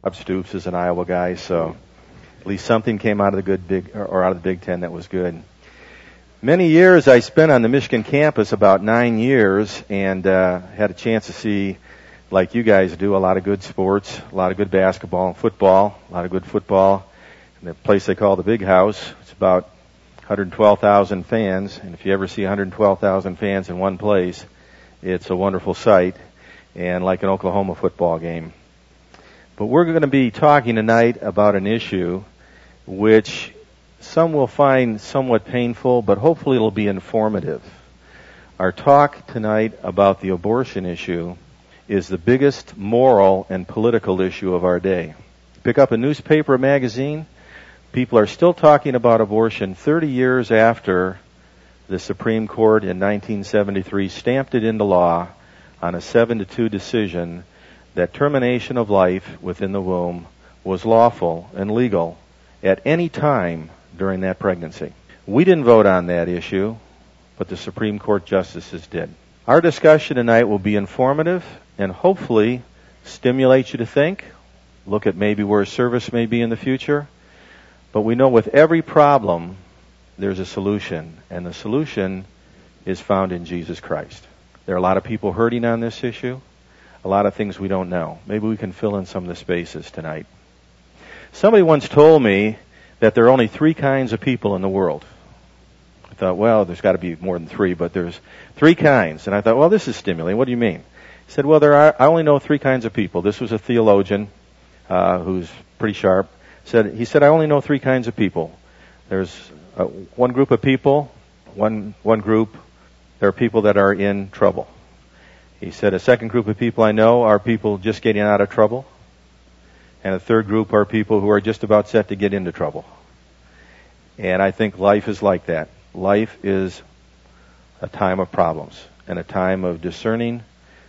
Bob Stoops is an Iowa guy, so at least something came out of the out of the Big Ten that was good. Many years I spent on the Michigan campus, about 9 years, and had a chance to see, like you guys do, a lot of good sports, a lot of good basketball and football, a lot of good football. In the place they call the Big House, it's about 112,000 fans, and if you ever see 112,000 fans in one place, it's a wonderful sight, and like an Oklahoma football game. But we're going to be talking tonight about an issue which some will find somewhat painful, but hopefully it'll be informative. Our talk tonight about the abortion issue is the biggest moral and political issue of our day. Pick up a newspaper or magazine, people are still talking about abortion 30 years after the Supreme Court in 1973 stamped it into law on a 7-2 decision that termination of life within the womb was lawful and legal at any time during that pregnancy. We didn't vote on that issue, but the Supreme Court justices did. Our discussion tonight will be informative and hopefully stimulate you to think, look at maybe where service may be in the future. But we know with every problem, there's a solution, and the solution is found in Jesus Christ. There are a lot of people hurting on this issue, a lot of things we don't know. Maybe we can fill in some of the spaces tonight. Somebody once told me that there are only 3 kinds of people in the world. I thought, well, there's got to be more than 3, but there's 3 kinds. And I thought, well, this is stimulating. What do you mean? He said, well, I only know 3 kinds of people. This was a theologian who's pretty sharp. He said, I only know 3 kinds of people. There's one group of people, one group, there are people that are in trouble. He said, a second group of people I know are people just getting out of trouble. And a third group are people who are just about set to get into trouble. And I think life is like that. Life is a time of problems and a time of discerning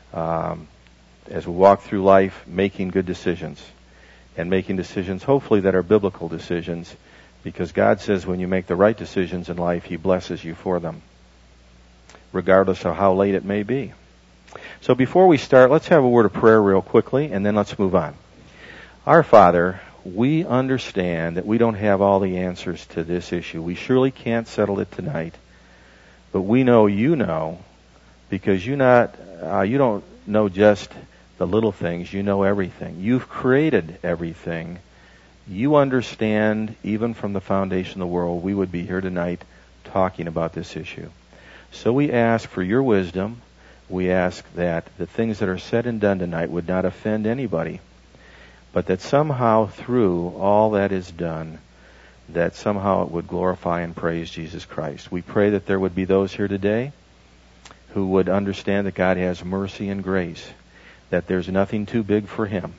as we walk through life, making good decisions. And making decisions, hopefully, that are biblical decisions, because God says when you make the right decisions in life, He blesses you for them, regardless of how late it may be. So before we start, let's have a word of prayer real quickly, and then let's move on. Our Father, we understand that we don't have all the answers to this issue. We surely can't settle it tonight, but we know you know, because you don't know just the little things, you know everything. You've created everything. You understand, even from the foundation of the world, we would be here tonight talking about this issue. So we ask for your wisdom. We ask that the things that are said and done tonight would not offend anybody, but that somehow through all that is done, that somehow it would glorify and praise Jesus Christ. We pray that there would be those here today who would understand that God has mercy and grace, that there's nothing too big for Him.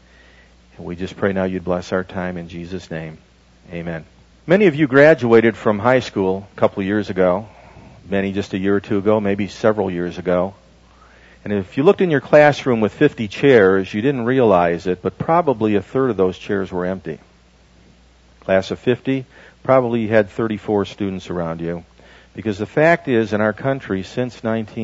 And we just pray now you'd bless our time in Jesus' name. Amen. Many of you graduated from high school a couple of years ago, many just a year or two ago, maybe several years ago. And if you looked in your classroom with 50 chairs, you didn't realize it, but probably a third of those chairs were empty. Class of 50, probably you had 34 students around you. Because the fact is, in our country, since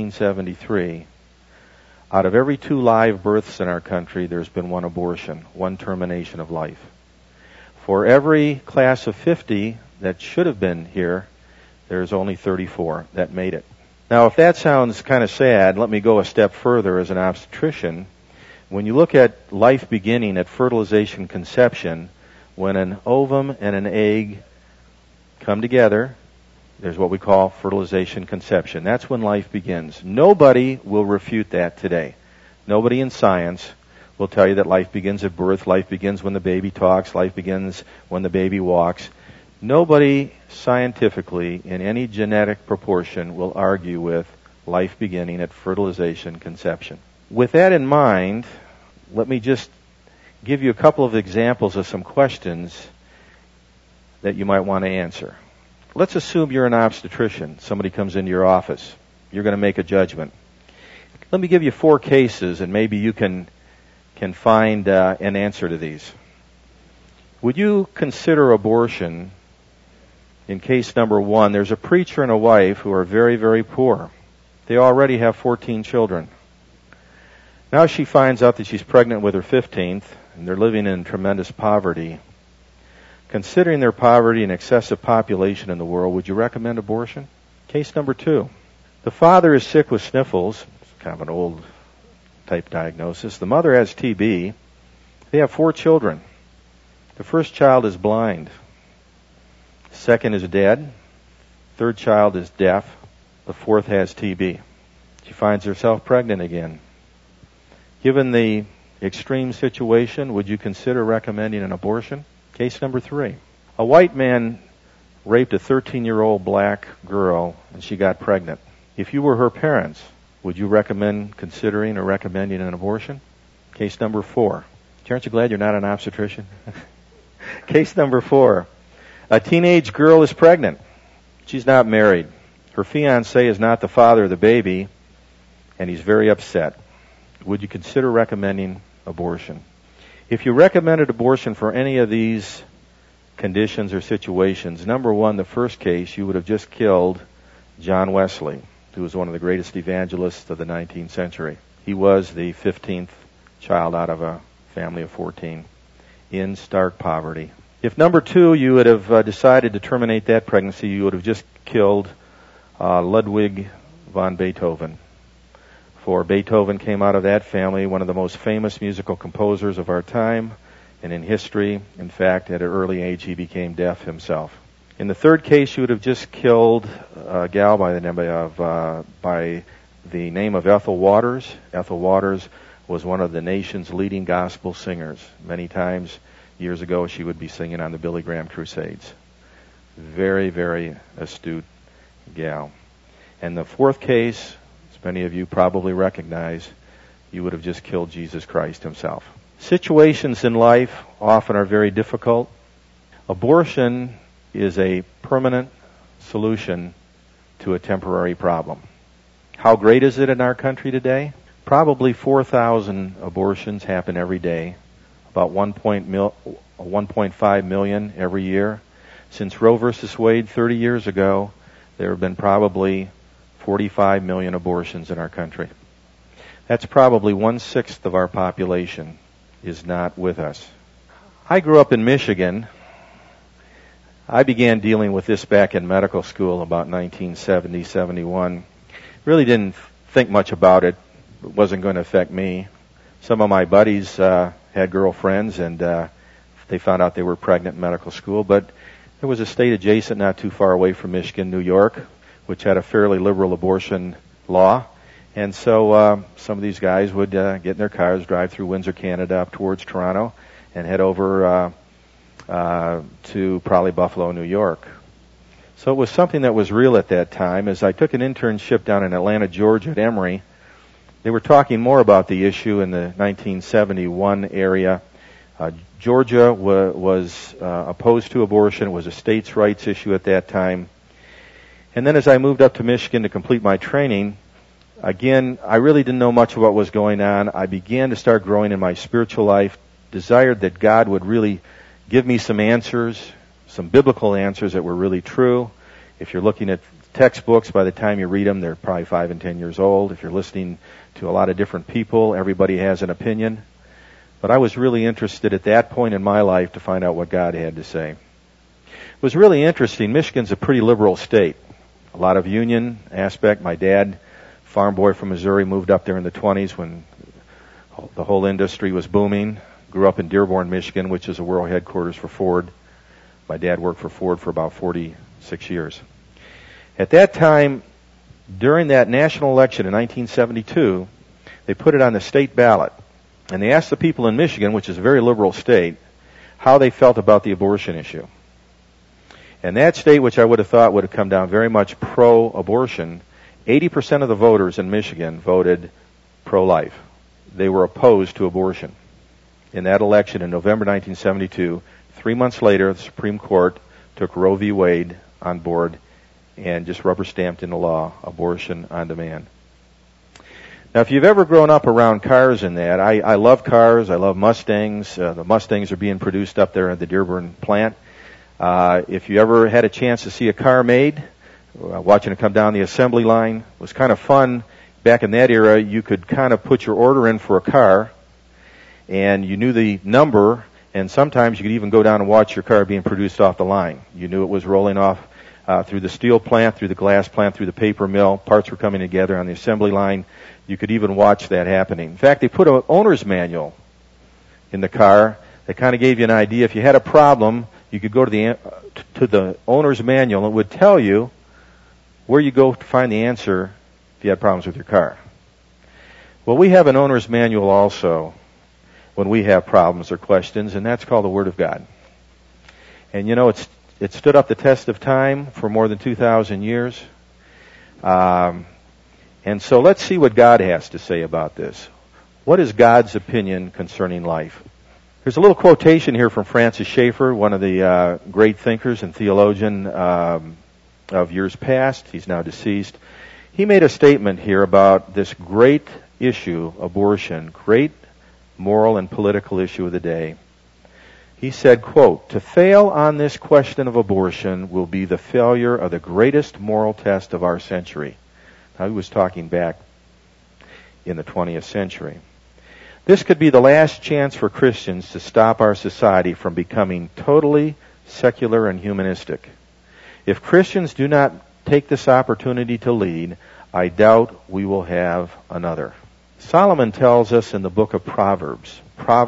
1973, out of every 2 live births in our country, there's been 1 abortion, 1 termination of life. For every class of 50 that should have been here, there's only 34 that made it. Now, if that sounds kind of sad, let me go a step further as an obstetrician. When you look at life beginning at fertilization conception, when an ovum and an egg come together, there's what we call fertilization conception. That's when life begins. Nobody will refute that today. Nobody in science will tell you that life begins at birth, life begins when the baby talks, life begins when the baby walks. Nobody scientifically in any genetic proportion will argue with life beginning at fertilization conception. With that in mind, let me just give you a couple of examples of some questions that you might want to answer. Let's assume you're an obstetrician. Somebody comes into your office. You're going to make a judgment. Let me give you 4 cases, and maybe you can find an answer to these. Would you consider abortion? In case number 1, there's a preacher and a wife who are very, very poor. They already have 14 children. Now she finds out that she's pregnant with her 15th, and they're living in tremendous poverty. Considering their poverty and excessive population in the world, would you recommend abortion? Case number 2. The father is sick with sniffles. It's kind of an old type diagnosis. The mother has TB. They have 4 children. The first child is blind. The second is dead. Third child is deaf. The fourth has TB. She finds herself pregnant again. Given the extreme situation, would you consider recommending an abortion? Case number 3. A white man raped a 13-year-old black girl and she got pregnant. If you were her parents, would you recommend considering or recommending an abortion? Case number 4. Aren't you glad you're not an obstetrician? Case number 4. A teenage girl is pregnant. She's not married. Her fiancé is not the father of the baby, and he's very upset. Would you consider recommending abortion? If you recommended abortion for any of these conditions or situations, number 1, the first case, you would have just killed John Wesley, who was one of the greatest evangelists of the 19th century. He was the 15th child out of a family of 14 in stark poverty. If number 2, you would have decided to terminate that pregnancy, you would have just killed Ludwig von Beethoven. For Beethoven came out of that family, one of the most famous musical composers of our time and in history. In fact, at an early age, he became deaf himself. In the third case, you would have just killed a gal by the name of Ethel Waters. Ethel Waters was one of the nation's leading gospel singers. Many times, years ago, she would be singing on the Billy Graham Crusades. Very, very astute gal. And the fourth case, as many of you probably recognize, you would have just killed Jesus Christ himself. Situations in life often are very difficult. Abortion is a permanent solution to a temporary problem. How great is it in our country today? Probably 4,000 abortions happen every day, about 1.5 million every year. Since Roe versus Wade 30 years ago, there have been probably 45 million abortions in our country. That's probably 1/6 of our population is not with us. I grew up in Michigan. I began dealing with this back in medical school about 1970, 71. Really didn't think much about it. It wasn't going to affect me. Some of my buddies had girlfriends, and they found out they were pregnant in medical school. But there was a state adjacent, not too far away from Michigan, New York, which had a fairly liberal abortion law. And so some of these guys would get in their cars, drive through Windsor, Canada, up towards Toronto, and head over to probably Buffalo, New York. So it was something that was real at that time. As I took an internship down in Atlanta, Georgia at Emory, they were talking more about the issue in the 1971 area. Georgia was opposed to abortion. It was a states' rights issue at that time. And then as I moved up to Michigan to complete my training, again, I really didn't know much of what was going on. I began to start growing in my spiritual life, desired that God would really give me some answers, some biblical answers that were really true. If you're looking at textbooks, by the time you read them, they're probably 5 and 10 years old. If you're listening to a lot of different people, everybody has an opinion. But I was really interested at that point in my life to find out what God had to say. It was really interesting. Michigan's a pretty liberal state. A lot of union aspect. My dad, farm boy from Missouri, moved up there in the 20s when the whole industry was booming. Grew up in Dearborn, Michigan, which is a world headquarters for Ford. My dad worked for Ford for about 46 years. At that time, during that national election in 1972, they put it on the state ballot. And they asked the people in Michigan, which is a very liberal state, how they felt about the abortion issue. And that state, which I would have thought would have come down very much pro-abortion, 80% of the voters in Michigan voted pro-life. They were opposed to abortion. In that election in November 1972, 3 months later, the Supreme Court took Roe v. Wade on board and just rubber stamped into law abortion on demand. Now, if you've ever grown up around cars in that, I love cars. I love Mustangs. The Mustangs are being produced up there at the Dearborn plant. If you ever had a chance to see a car made, watching it come down the assembly line was kind of fun. Back in that era, you could kind of put your order in for a car, and you knew the number, and sometimes you could even go down and watch your car being produced off the line. You knew it was rolling off through the steel plant, through the glass plant, through the paper mill. Parts were coming together on the assembly line. You could even watch that happening. In fact, they put an owner's manual in the car that kind of gave you an idea. If you had a problem, you could go to the owner's manual, and it would tell you where you go to find the answer if you had problems with your car. Well, we have an owner's manual also when we have problems or questions, and that's called the Word of God. And you know, it stood up the test of time for more than 2,000 years. And so let's see what God has to say about this. What is God's opinion concerning life? There's a little quotation here from Francis Schaeffer, one of the great thinkers and theologian of years past. He's now deceased. He made a statement here about this great issue, abortion, great moral and political issue of the day. He said, quote, "To fail on this question of abortion will be the failure of the greatest moral test of our century." Now, he was talking back in the 20th century. "This could be the last chance for Christians to stop our society from becoming totally secular and humanistic. If Christians do not take this opportunity to lead, I doubt we will have another." Solomon tells us in the book of Proverbs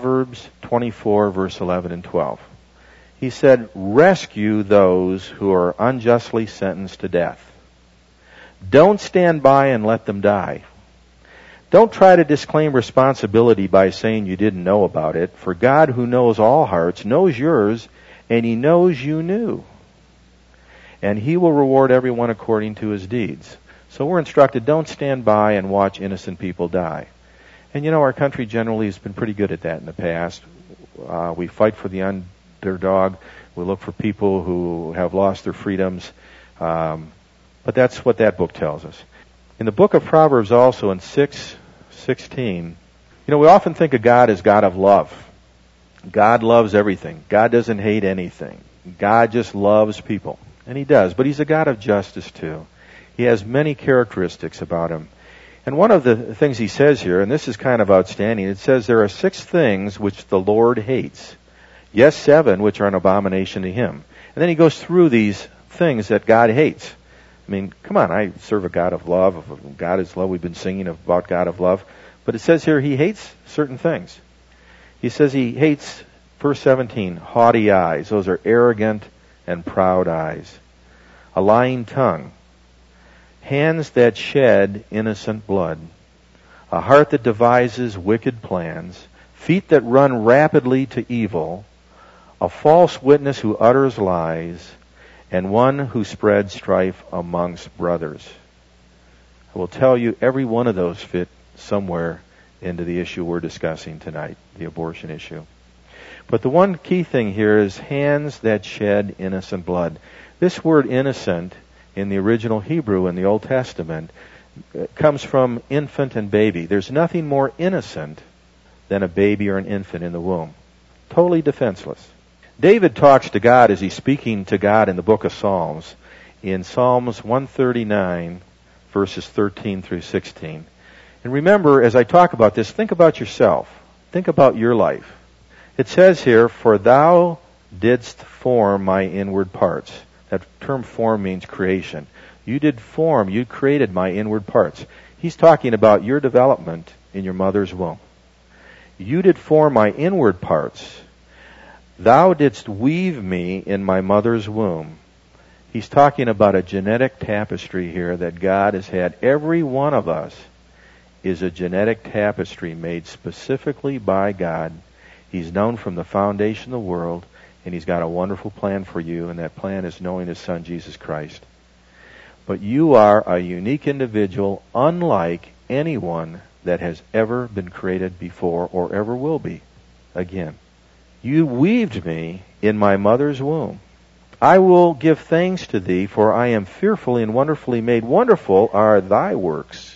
24, verse 11 and 12. He said, "Rescue those who are unjustly sentenced to death. Don't stand by and let them die. Don't try to disclaim responsibility by saying you didn't know about it, for God, who knows all hearts, knows yours, and He knows you knew. And He will reward everyone according to his deeds." So we're instructed, don't stand by and watch innocent people die. And you know, our country generally has been pretty good at that in the past. We fight for the underdog. We look for people who have lost their freedoms. But that's what that book tells us. In the book of Proverbs also, in 6:16, you know, we often think of God as God of love. God loves everything. God doesn't hate anything. God just loves people. And He does. But He's a God of justice too. He has many characteristics about Him. And one of the things He says here, and this is kind of outstanding, it says there are 6 things which the Lord hates. Yes, 7 which are an abomination to Him. And then He goes through these things that God hates. I mean, come on, I serve a God of love. God is love. We've been singing about God of love. But it says here He hates certain things. He says He hates, verse 17, haughty eyes. Those are arrogant and proud eyes. A lying tongue. Hands that shed innocent blood. A heart that devises wicked plans. Feet that run rapidly to evil. A false witness who utters lies. And one who spreads strife amongst brothers. I will tell you, every one of those fit somewhere into the issue we're discussing tonight, the abortion issue. But the one key thing here is hands that shed innocent blood. This word innocent in the original Hebrew in the Old Testament comes from infant and baby. There's nothing more innocent than a baby or an infant in the womb. Totally defenseless. David talks to God as he's speaking to God in the book of Psalms. In Psalms 139, verses 13 through 16. And remember, as I talk about this, think about yourself. Think about your life. It says here, "For thou didst form my inward parts." That term form means creation. You did form, you created my inward parts. He's talking about your development in your mother's womb. You did form my inward parts. Thou didst weave me in my mother's womb. He's talking about a genetic tapestry here that God has had. Every one of us is a genetic tapestry made specifically by God. He's known from the foundation of the world, and He's got a wonderful plan for you, and that plan is knowing His Son, Jesus Christ. But you are a unique individual, unlike anyone that has ever been created before or ever will be again. You weaved me in my mother's womb. I will give thanks to Thee, for I am fearfully and wonderfully made. Wonderful are Thy works,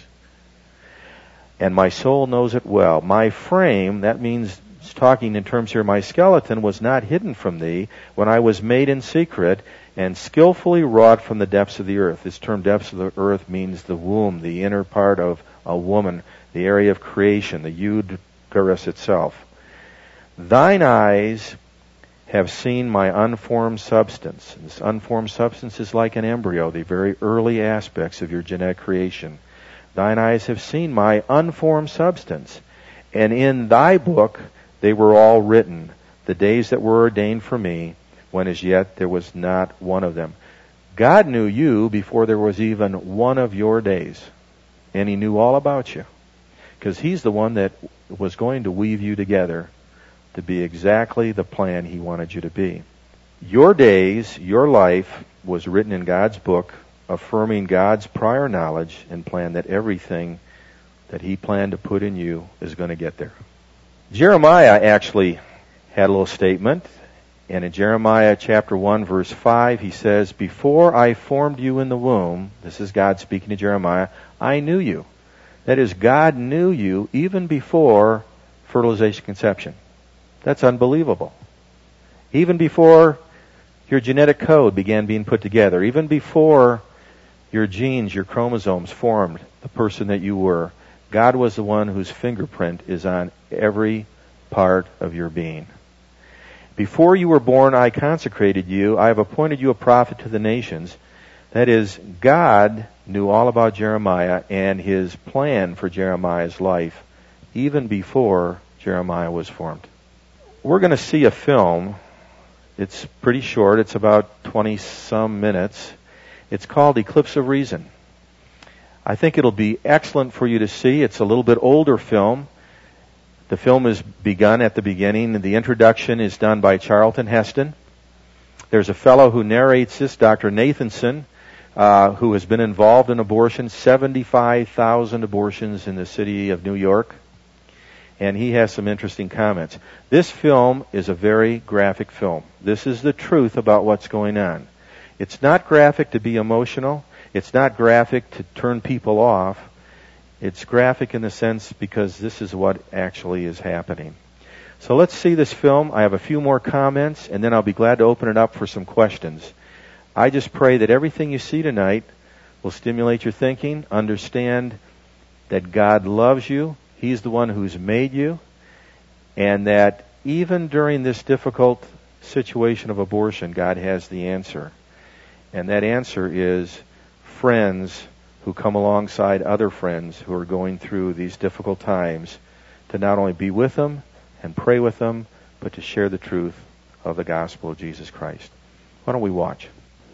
and my soul knows it well. My frame, that means, talking in terms here, my skeleton was not hidden from Thee when I was made in secret and skillfully wrought from the depths of the earth. This term depths of the earth means the womb, the inner part of a woman, the area of creation, the uterus itself. Thine eyes have seen my unformed substance. This unformed substance is like an embryo, the very early aspects of your genetic creation. Thine eyes have seen my unformed substance, and in thy book they were all written, the days that were ordained for me, when as yet there was not one of them. God knew you before there was even one of your days, and He knew all about you, because He's the one that was going to weave you together to be exactly the plan He wanted you to be. Your days, your life, was written in God's book, affirming God's prior knowledge and plan that everything that He planned to put in you is going to get there. Jeremiah actually had a little statement, and in Jeremiah chapter 1 verse 5 he says, before I formed you in the womb, this is God speaking to Jeremiah, I knew you. That is, God knew you even before fertilization conception. That's unbelievable. Even before your genetic code began being put together, even before your genes, your chromosomes formed the person that you were, God was the one whose fingerprint is on every part of your being. Before you were born, I consecrated you. I have appointed you a prophet to the nations. That is, God knew all about Jeremiah and His plan for Jeremiah's life even before Jeremiah was formed. We're going to see a film. It's pretty short. It's about 20-some minutes. It's called Eclipse of Reason. I think it'll be excellent for you to see. It's a little bit older film. The film is begun at the beginning, and the introduction is done by Charlton Heston. There's a fellow who narrates this, Dr. Nathanson, who has been involved in abortion, 75,000 abortions in the city of New York. And he has some interesting comments. This film is a very graphic film. This is the truth about what's going on. It's not graphic to be emotional. It's not graphic to turn people off. It's graphic in the sense because this is what actually is happening. So let's see this film. I have a few more comments, and then I'll be glad to open it up for some questions. I just pray that everything you see tonight will stimulate your thinking, understand that God loves you, He's the one who's made you, and that even during this difficult situation of abortion, God has the answer. And that answer is friends who come alongside other friends who are going through these difficult times to not only be with them and pray with them, but to share the truth of the gospel of Jesus Christ. Why don't we watch?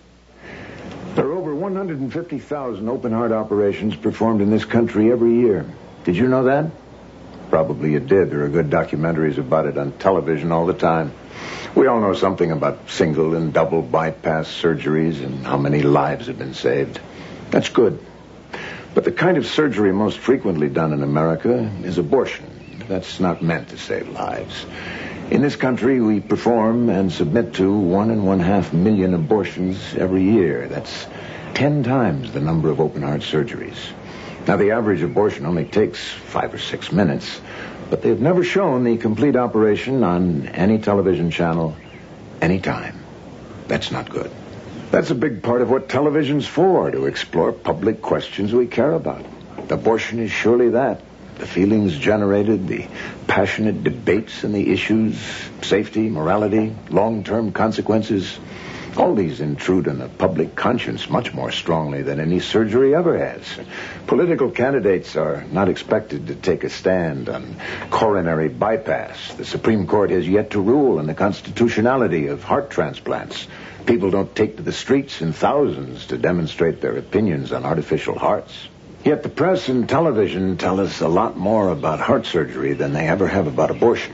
There are over 150,000 open-heart operations performed in this country every year. Did you know that? Probably you did. There are good documentaries about it on television all the time. We all know something about single and double bypass surgeries and how many lives have been saved. That's good. But the kind of surgery most frequently done in America is abortion. That's not meant to save lives. In this country, we perform and submit to 1.5 million abortions every year. That's 10 times the number of open-heart surgeries. Now, the average abortion only takes 5 or 6 minutes, but they've never shown the complete operation on any television channel, anytime. That's not good. That's a big part of what television's for, to explore public questions we care about. Abortion is surely that. The feelings generated, the passionate debates and the issues, safety, morality, long-term consequences, all these intrude on the public conscience much more strongly than any surgery ever has. Political candidates are not expected to take a stand on coronary bypass. The Supreme Court has yet to rule on the constitutionality of heart transplants. People don't take to the streets in thousands to demonstrate their opinions on artificial hearts. Yet the press and television tell us a lot more about heart surgery than they ever have about abortion.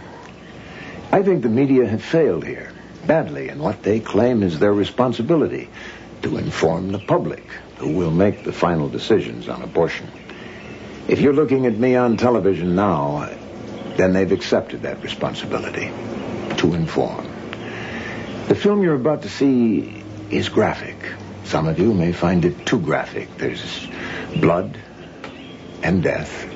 I think the media have failed here, badly, in what they claim is their responsibility, to inform the public, who will make the final decisions on abortion. If you're looking at me on television now, then they've accepted that responsibility, to inform. The film you're about to see is graphic. Some of you may find it too graphic. There's blood and death.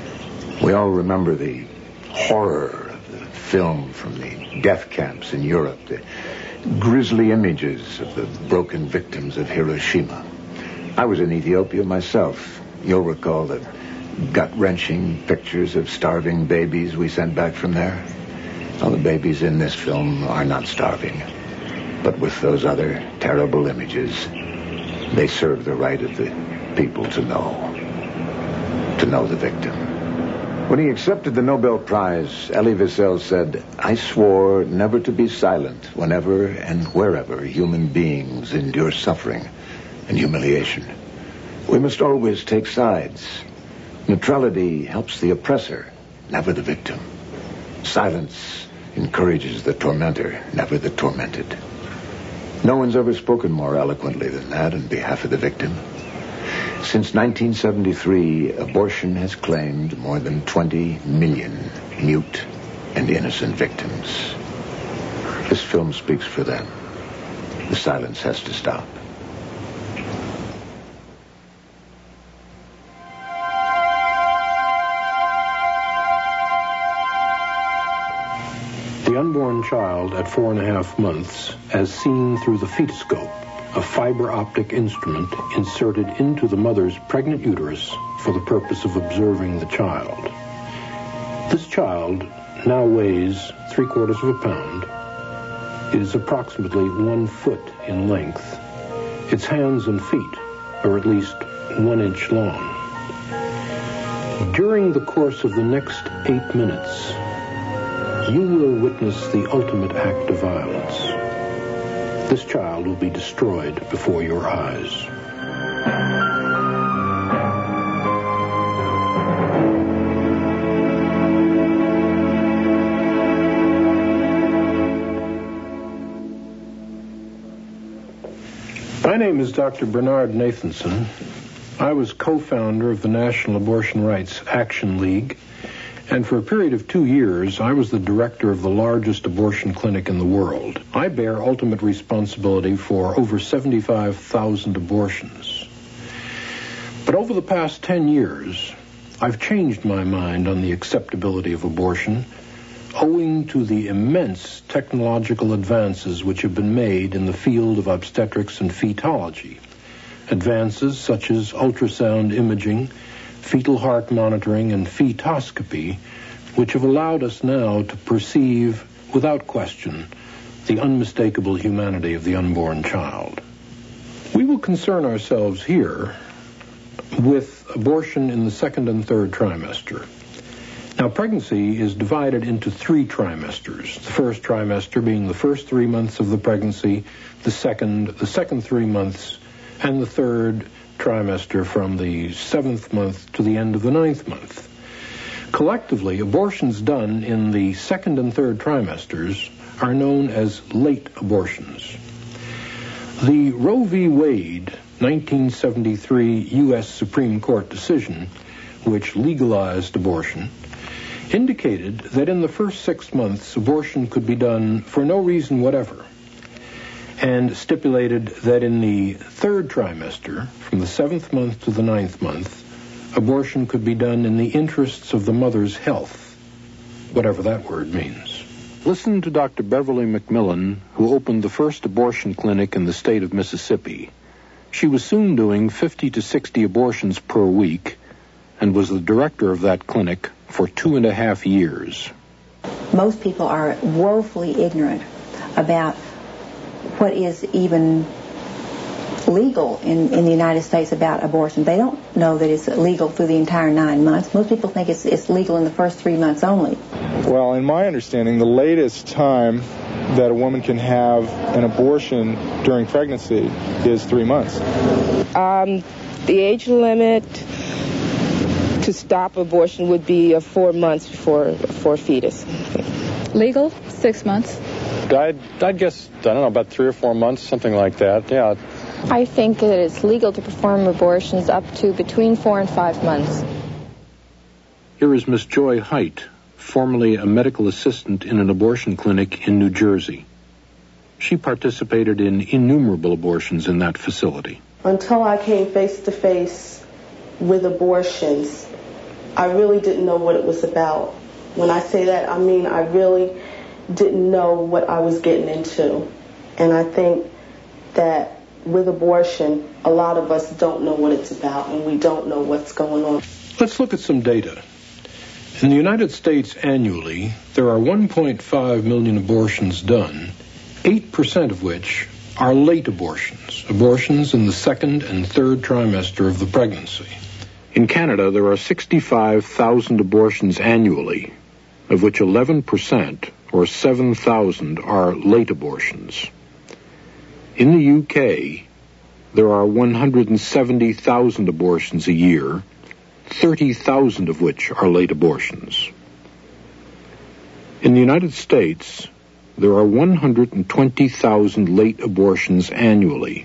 We all remember the horror of the film from the death camps in Europe, the grisly images of the broken victims of Hiroshima. I was in Ethiopia myself. You'll recall the gut-wrenching pictures of starving babies we sent back from there. Well, the babies in this film are not starving. But with those other terrible images, they serve the right of the people to know the victim. When he accepted the Nobel Prize, Elie Wiesel said, "I swore never to be silent whenever and wherever human beings endure suffering and humiliation. We must always take sides. Neutrality helps the oppressor, never the victim. Silence encourages the tormentor, never the tormented." No one's ever spoken more eloquently than that on behalf of the victim. Since 1973, abortion has claimed more than 20 million mute and innocent victims. This film speaks for them. The silence has to stop. The unborn child at 4.5 months, as seen through the fetoscope, a fiber optic instrument inserted into the mother's pregnant uterus for the purpose of observing the child. This child now weighs 3/4 pounds. It is approximately 1 foot in length. Its hands and feet are at least 1 inch long. During the course of the next 8 minutes, you will witness the ultimate act of violence. This child will be destroyed before your eyes. My name is Dr. Bernard Nathanson. I was co-founder of the National Abortion Rights Action League, and for a period of 2 years, I was the director of the largest abortion clinic in the world. I bear ultimate responsibility for over 75,000 abortions. But over the past 10 years, I've changed my mind on the acceptability of abortion, owing to the immense technological advances which have been made in the field of obstetrics and fetology. Advances such as ultrasound imaging, fetal heart monitoring, and fetoscopy, which have allowed us now to perceive, without question, the unmistakable humanity of the unborn child. We will concern ourselves here with abortion in the 2nd and 3rd trimester. Now, pregnancy is divided into 3 trimesters. The first trimester being the first 3 months of the pregnancy, the second 3 months, and the third trimester from the 7th month to the end of the 9th month. Collectively, abortions done in the 2nd and 3rd trimesters are known as late abortions. The Roe v. Wade 1973 U.S. Supreme Court decision, which legalized abortion, indicated that in the first 6 months, abortion could be done for no reason whatever, and stipulated that in the 3rd trimester, from the 7th month to the 9th month, abortion could be done in the interests of the mother's health, whatever that word means. Listen to Dr. Beverly McMillan, who opened the first abortion clinic in the state of Mississippi. She was soon doing 50 to 60 abortions per week and was the director of that clinic for 2.5 years. Most people are woefully ignorant about what is even legal in the United States about abortion. They don't know that it's legal through the entire 9 months. Most people think it's legal in the first 3 months only. Well, in my understanding, the latest time that a woman can have an abortion during pregnancy is 3 months. The age limit to stop abortion would be 4 months for fetus. Legal, 6 months. I'd guess, I don't know, about 3 or 4 months, something like that, yeah. I think that it's legal to perform abortions up to between 4 and 5 months. Here is Miss Joy Height, formerly a medical assistant in an abortion clinic in New Jersey. She participated in innumerable abortions in that facility. Until I came face to face with abortions, I really didn't know what it was about. When I say that, I mean I really didn't know what I was getting into. And I think that with abortion, a lot of us don't know what it's about and we don't know what's going on. Let's look at some data. In the United States annually, there are 1.5 million abortions done, 8% of which are late abortions, abortions in the second and third trimester of the pregnancy. In Canada, there are 65,000 abortions annually, of which 11%, or 7,000, are late abortions. In the UK, there are 170,000 abortions a year, 30,000 of which are late abortions. In the United States, there are 120,000 late abortions annually,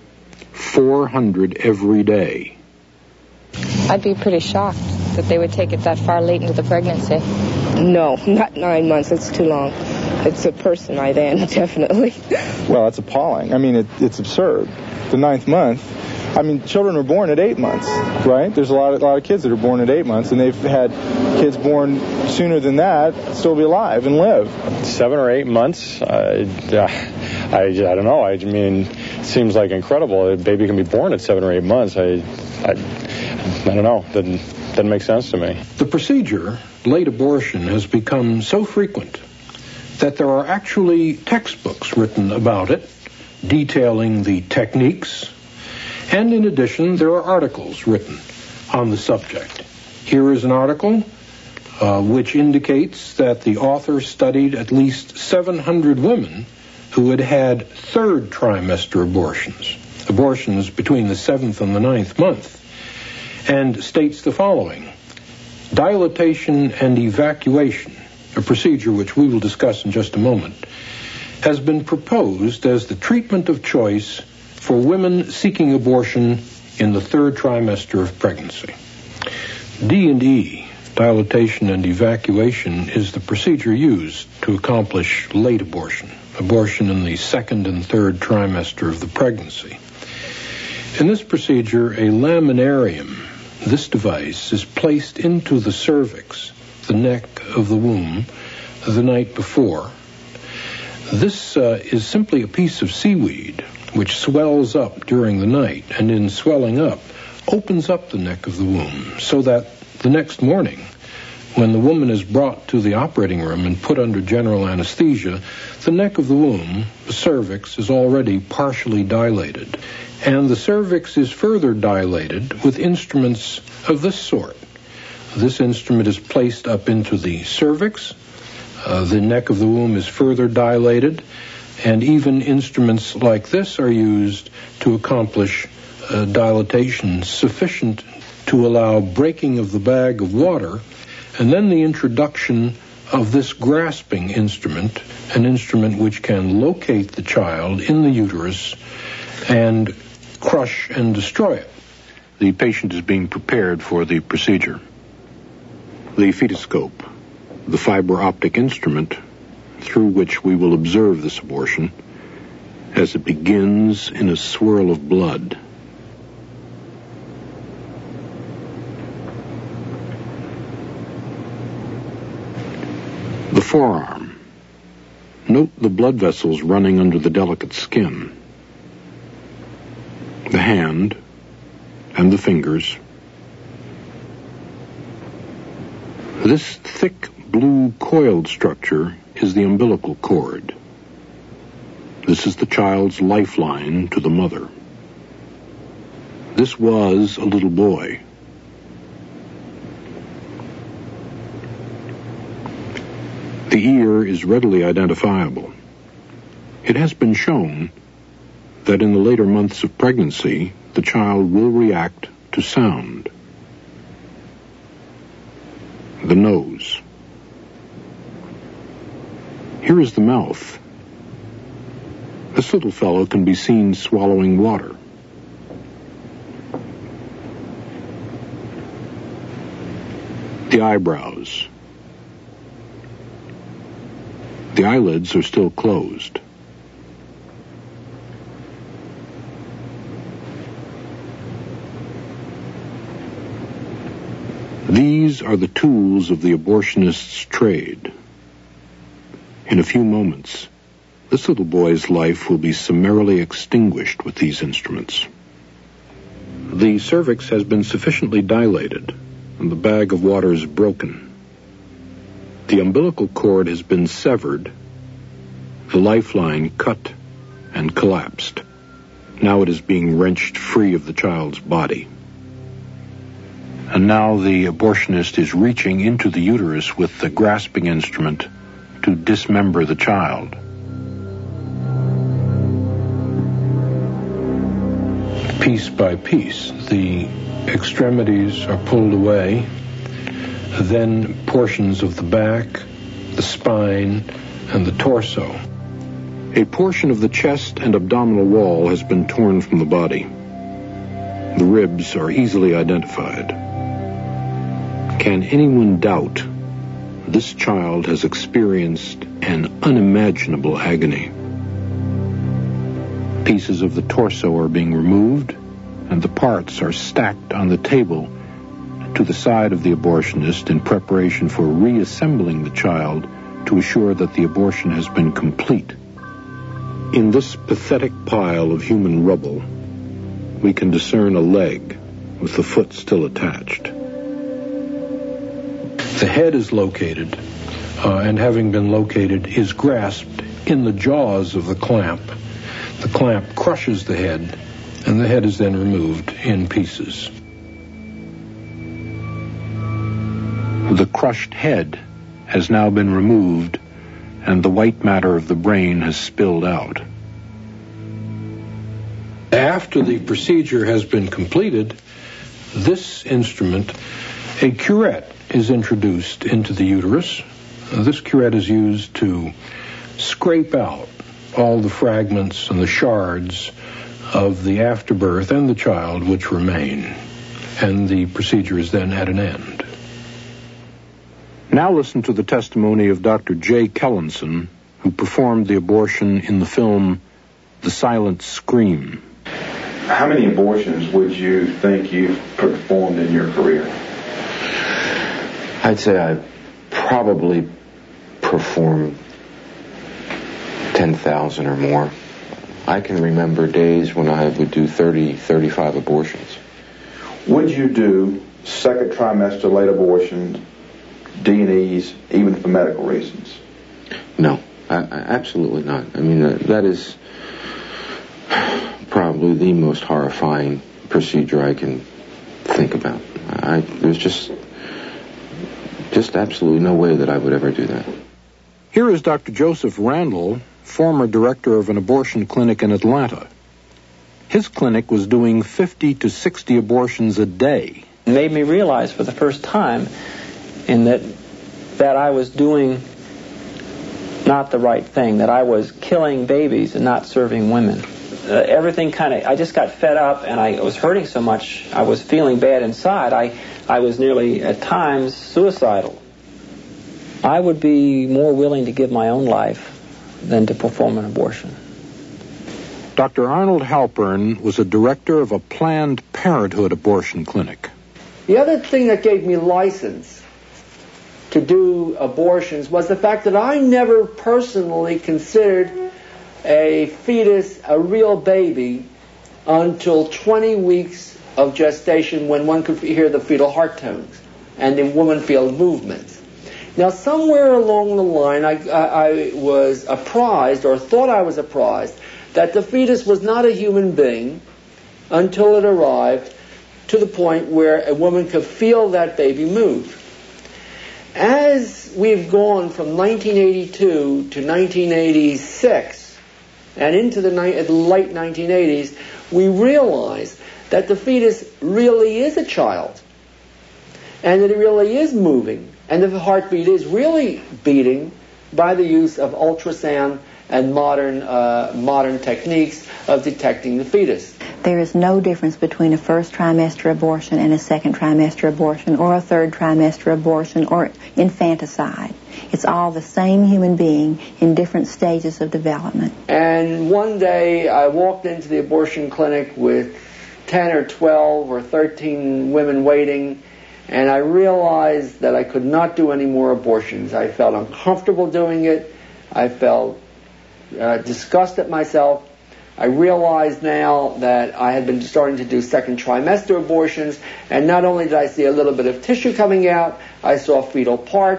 400 every day. I'd be pretty shocked that they would take it that far late into the pregnancy. No, not 9 months. It's too long. It's a person by then, definitely. Well, that's appalling. I mean, it's absurd. The 9th month. I mean, children are born at 8 months, right? There's a lot of kids that are born at 8 months, and they've had kids born sooner than that still be alive and live. 7 or 8 months? I don't know. I mean, it seems like incredible. A baby can be born at 7 or 8 months. I don't know. Doesn't make sense to me. The procedure, late abortion, has become so frequent that there are actually textbooks written about it, detailing the techniques, and in addition, there are articles written on the subject. Here is an article which indicates that the author studied at least 700 women who had had third trimester abortions between the 7th and the 9th month, and states the following: dilatation and evacuation, a procedure which we will discuss in just a moment, has been proposed as the treatment of choice for women seeking abortion in the third trimester of pregnancy. D&E, dilatation and evacuation, is the procedure used to accomplish late abortion in the second and third trimester of the pregnancy. In this procedure, a laminarium, this device, is placed into the cervix, the neck of the womb, the night before. This is simply a piece of seaweed which swells up during the night, and in swelling up, opens up the neck of the womb, so that the next morning, when the woman is brought to the operating room and put under general anesthesia, the neck of the womb, the cervix, is already partially dilated, and the cervix is further dilated with instruments of this sort. This instrument is placed up into the cervix, the neck of the womb is further dilated, and even instruments like this are used to accomplish dilatation sufficient to allow breaking of the bag of water, and then the introduction of this grasping instrument, an instrument which can locate the child in the uterus and crush and destroy it. The patient is being prepared for the procedure. The fetoscope, the fiber optic instrument through which we will observe this abortion, as it begins in a swirl of blood. The forearm. Note the blood vessels running under the delicate skin. The hand and the fingers. This thick blue coiled structure is the umbilical cord. This is the child's lifeline to the mother. This was a little boy. The ear is readily identifiable. It has been shown that in the later months of pregnancy, the child will react to sound. The nose. Here is the mouth. This little fellow can be seen swallowing water. The eyebrows. The eyelids are still closed. These are the tools of the abortionist's trade. In a few moments, this little boy's life will be summarily extinguished with these instruments. The cervix has been sufficiently dilated, and the bag of water is broken. The umbilical cord has been severed, the lifeline cut and collapsed. Now it is being wrenched free of the child's body. And now the abortionist is reaching into the uterus with the grasping instrument to dismember the child. Piece by piece, the extremities are pulled away, then portions of the back, the spine, and the torso. A portion of the chest and abdominal wall has been torn from the body. The ribs are easily identified. Can anyone doubt this child has experienced an unimaginable agony? Pieces of the torso are being removed, and the parts are stacked on the table to the side of the abortionist in preparation for reassembling the child to assure that the abortion has been complete. In this pathetic pile of human rubble, we can discern a leg with the foot still attached. The head is located, and having been located, is grasped in the jaws of the clamp. The clamp crushes the head, and the head is then removed in pieces. The crushed head has now been removed, and the white matter of the brain has spilled out. After the procedure has been completed, this instrument, a curette, is introduced into the uterus. This curette is used to scrape out all the fragments and the shards of the afterbirth and the child which remain, and the procedure is then at an end. Now listen to the testimony of Dr. Jay Kellenson, who performed the abortion in the film The Silent Scream. How many abortions would you think you've performed in your career? I'd say I probably performed 10,000 or more. I can remember days when I would do 30, 35 abortions. Would you do second trimester late abortions, D&Es, even for medical reasons? No, absolutely not. I mean, that is probably the most horrifying procedure I can think about. There's just absolutely no way that I would ever do that. Here is Dr. Joseph Randall, former director of an abortion clinic in Atlanta. His clinic was doing 50 to 60 abortions a day. It made me realize for the first time in that I was doing not the right thing, that I was killing babies and not serving women. Everything I just got fed up, and I was hurting so much, I was feeling bad inside, I was nearly, at times, suicidal. I would be more willing to give my own life than to perform an abortion. Dr. Arnold Halpern was a director of a Planned Parenthood abortion clinic. The other thing that gave me license to do abortions was the fact that I never personally considered a fetus a real baby until 20 weeks of gestation, when one could hear the fetal heart tones and the woman feel movements. Now, somewhere along the line, I was apprised, or thought I was apprised, that the fetus was not a human being until it arrived to the point where a woman could feel that baby move. As we've gone from 1982 to 1986 and into the late 1980s, we realize that the fetus really is a child, and that it really is moving, and that the heartbeat is really beating by the use of ultrasound and modern techniques of detecting the fetus. There is no difference between a first trimester abortion and a second trimester abortion, or a third trimester abortion, or infanticide. It's all the same human being in different stages of development. And one day I walked into the abortion clinic with 10 or 12 or 13 women waiting, and I realized that I could not do any more abortions. I felt uncomfortable doing it. I felt disgust at myself. I realized now that I had been starting to do second trimester abortions, and not only did I see a little bit of tissue coming out, I saw fetal parts,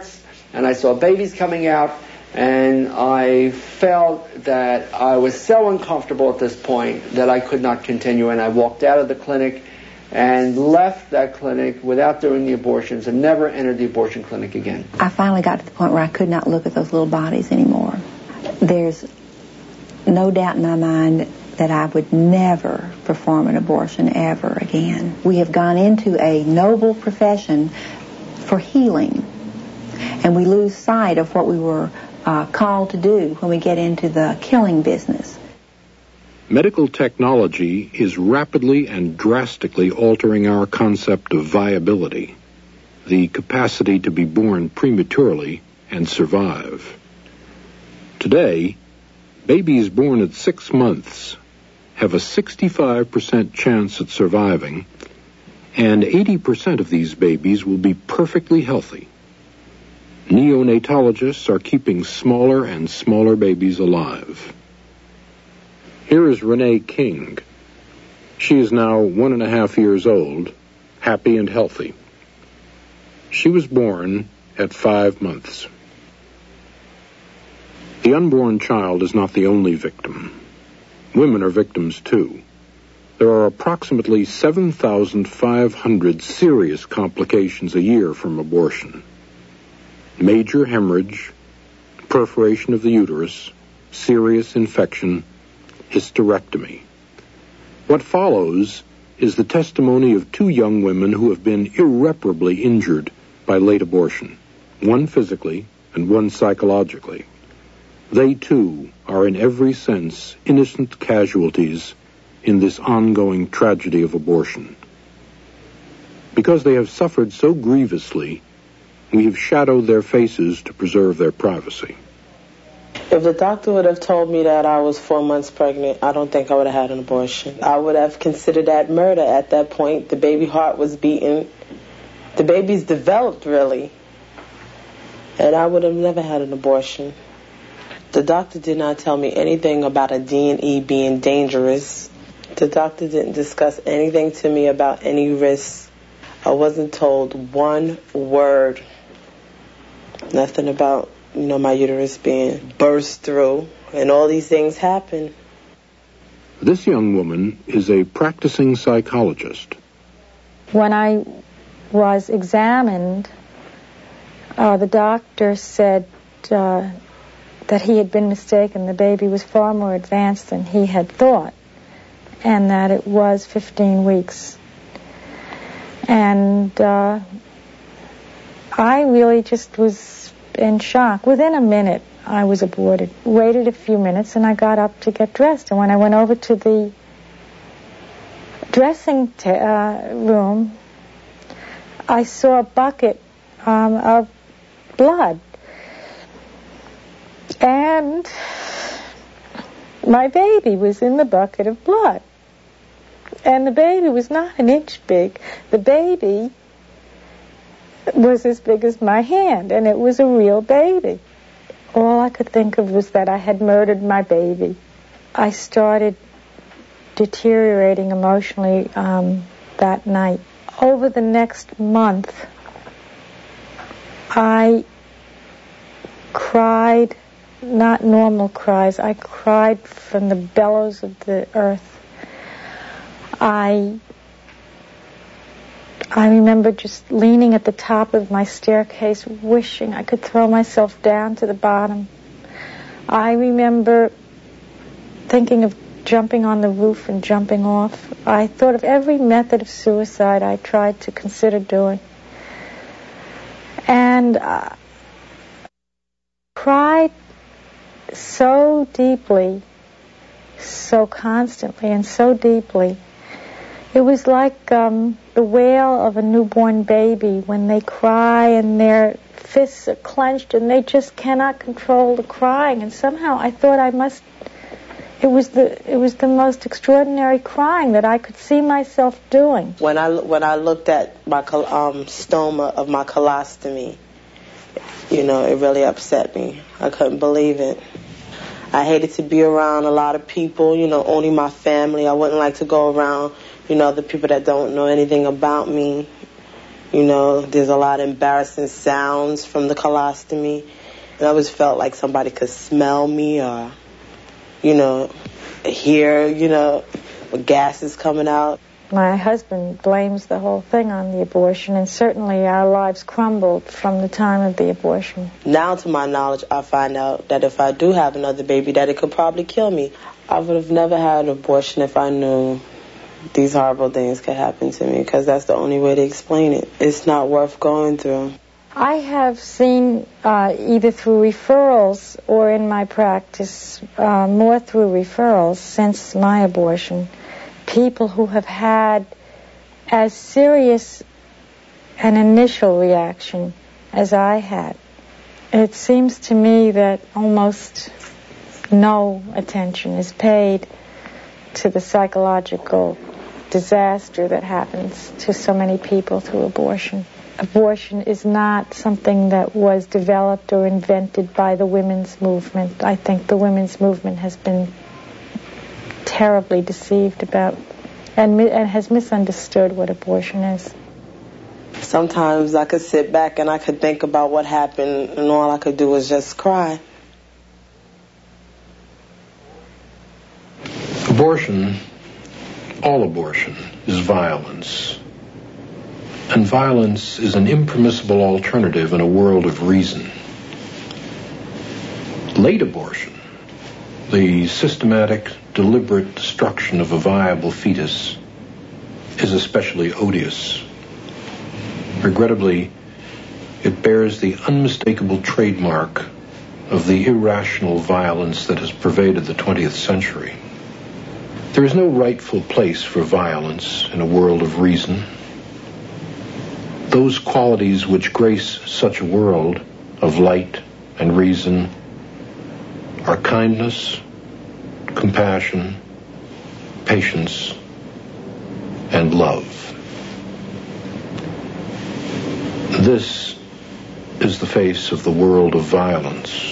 and I saw babies coming out, and I felt that I was so uncomfortable at this point that I could not continue, and I walked out of the clinic and left that clinic without doing the abortions and never entered the abortion clinic again. I finally got to the point where I could not look at those little bodies anymore. There's no doubt in my mind that I would never perform an abortion ever again. We have gone into a noble profession for healing, and we lose sight of what we were called to do when we get into the killing business. Medical technology is rapidly and drastically altering our concept of viability, the capacity to be born prematurely and survive. Today, babies born at 6 months have a 65% chance at surviving, and 80% of these babies will be perfectly healthy. Neonatologists are keeping smaller and smaller babies alive. Here is Renee King. She is now 1.5 years old, happy and healthy. She was born at 5 months. The unborn child is not the only victim. Women are victims too. There are approximately 7,500 serious complications a year from abortion. Major hemorrhage, perforation of the uterus, serious infection, hysterectomy. What follows is the testimony of 2 young women who have been irreparably injured by late abortion, one physically and one psychologically. They, too, are in every sense innocent casualties in this ongoing tragedy of abortion. Because they have suffered so grievously, we have shadowed their faces to preserve their privacy. If the doctor would have told me that I was 4 months pregnant, I don't think I would have had an abortion. I would have considered that murder at that point. The baby heart was beating. The baby's developed, really. And I would have never had an abortion. The doctor did not tell me anything about a D&E being dangerous. The doctor didn't discuss anything to me about any risks. I wasn't told one word. Nothing about, my uterus being burst through, and all these things happen. This young woman is a practicing psychologist. When I was examined, the doctor said that he had been mistaken. The baby was far more advanced than he had thought, and that it was 15 weeks. And I really just was in shock. Within a minute, I was aborted. Waited a few minutes, and I got up to get dressed. And when I went over to the dressing room, I saw a bucket of blood. And my baby was in the bucket of blood. And the baby was not an inch big. The baby was as big as my hand, and it was a real baby. All I could think of was that I had murdered my baby. I started deteriorating emotionally that night. Over the next month, I cried, not normal cries. I cried from the bellows of the earth. I remember just leaning at the top of my staircase, wishing I could throw myself down to the bottom. I remember thinking of jumping on the roof and jumping off. I thought of every method of suicide I tried to consider doing. And cried so deeply, so constantly and so deeply. It was like the wail of a newborn baby when they cry and their fists are clenched and they just cannot control the crying. And somehow I thought it was the most extraordinary crying that I could see myself doing. When I looked at my stoma of my colostomy, it really upset me. I couldn't believe it. I hated to be around a lot of people, only my family. I wouldn't like to go around, the people that don't know anything about me. You know, there's a lot of embarrassing sounds from the colostomy. And I always felt like somebody could smell me or, you know, hear, you know, what gas is coming out. My husband blames the whole thing on the abortion, and certainly our lives crumbled from the time of the abortion. Now, to my knowledge, I find out that if I do have another baby, that it could probably kill me. I would have never had an abortion if I knew these horrible things could happen to me, because that's the only way to explain it. It's not worth going through. I have seen, either through referrals or in my practice, more through referrals since my abortion, people who have had as serious an initial reaction as I had. It seems to me that almost no attention is paid to the psychological disaster that happens to so many people through abortion. Abortion is not something that was developed or invented by the women's movement. I think the women's movement has been terribly deceived about and has misunderstood what abortion is. Sometimes I could sit back and I could think about what happened, and all I could do was just cry. Abortion, all abortion, is violence. And violence is an impermissible alternative in a world of reason. Late abortion, the systematic, deliberate destruction of a viable fetus, is especially odious. Regrettably, it bears the unmistakable trademark of the irrational violence that has pervaded the 20th century. There is no rightful place for violence in a world of reason. Those qualities which grace such a world of light and reason are kindness, compassion, patience, and love. This is the face of the world of violence.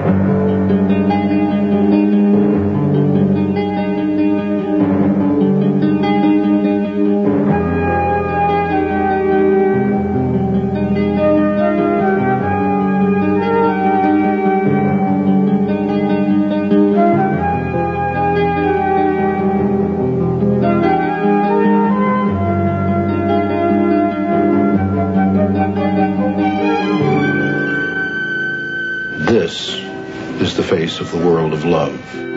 This is the face of the world of love.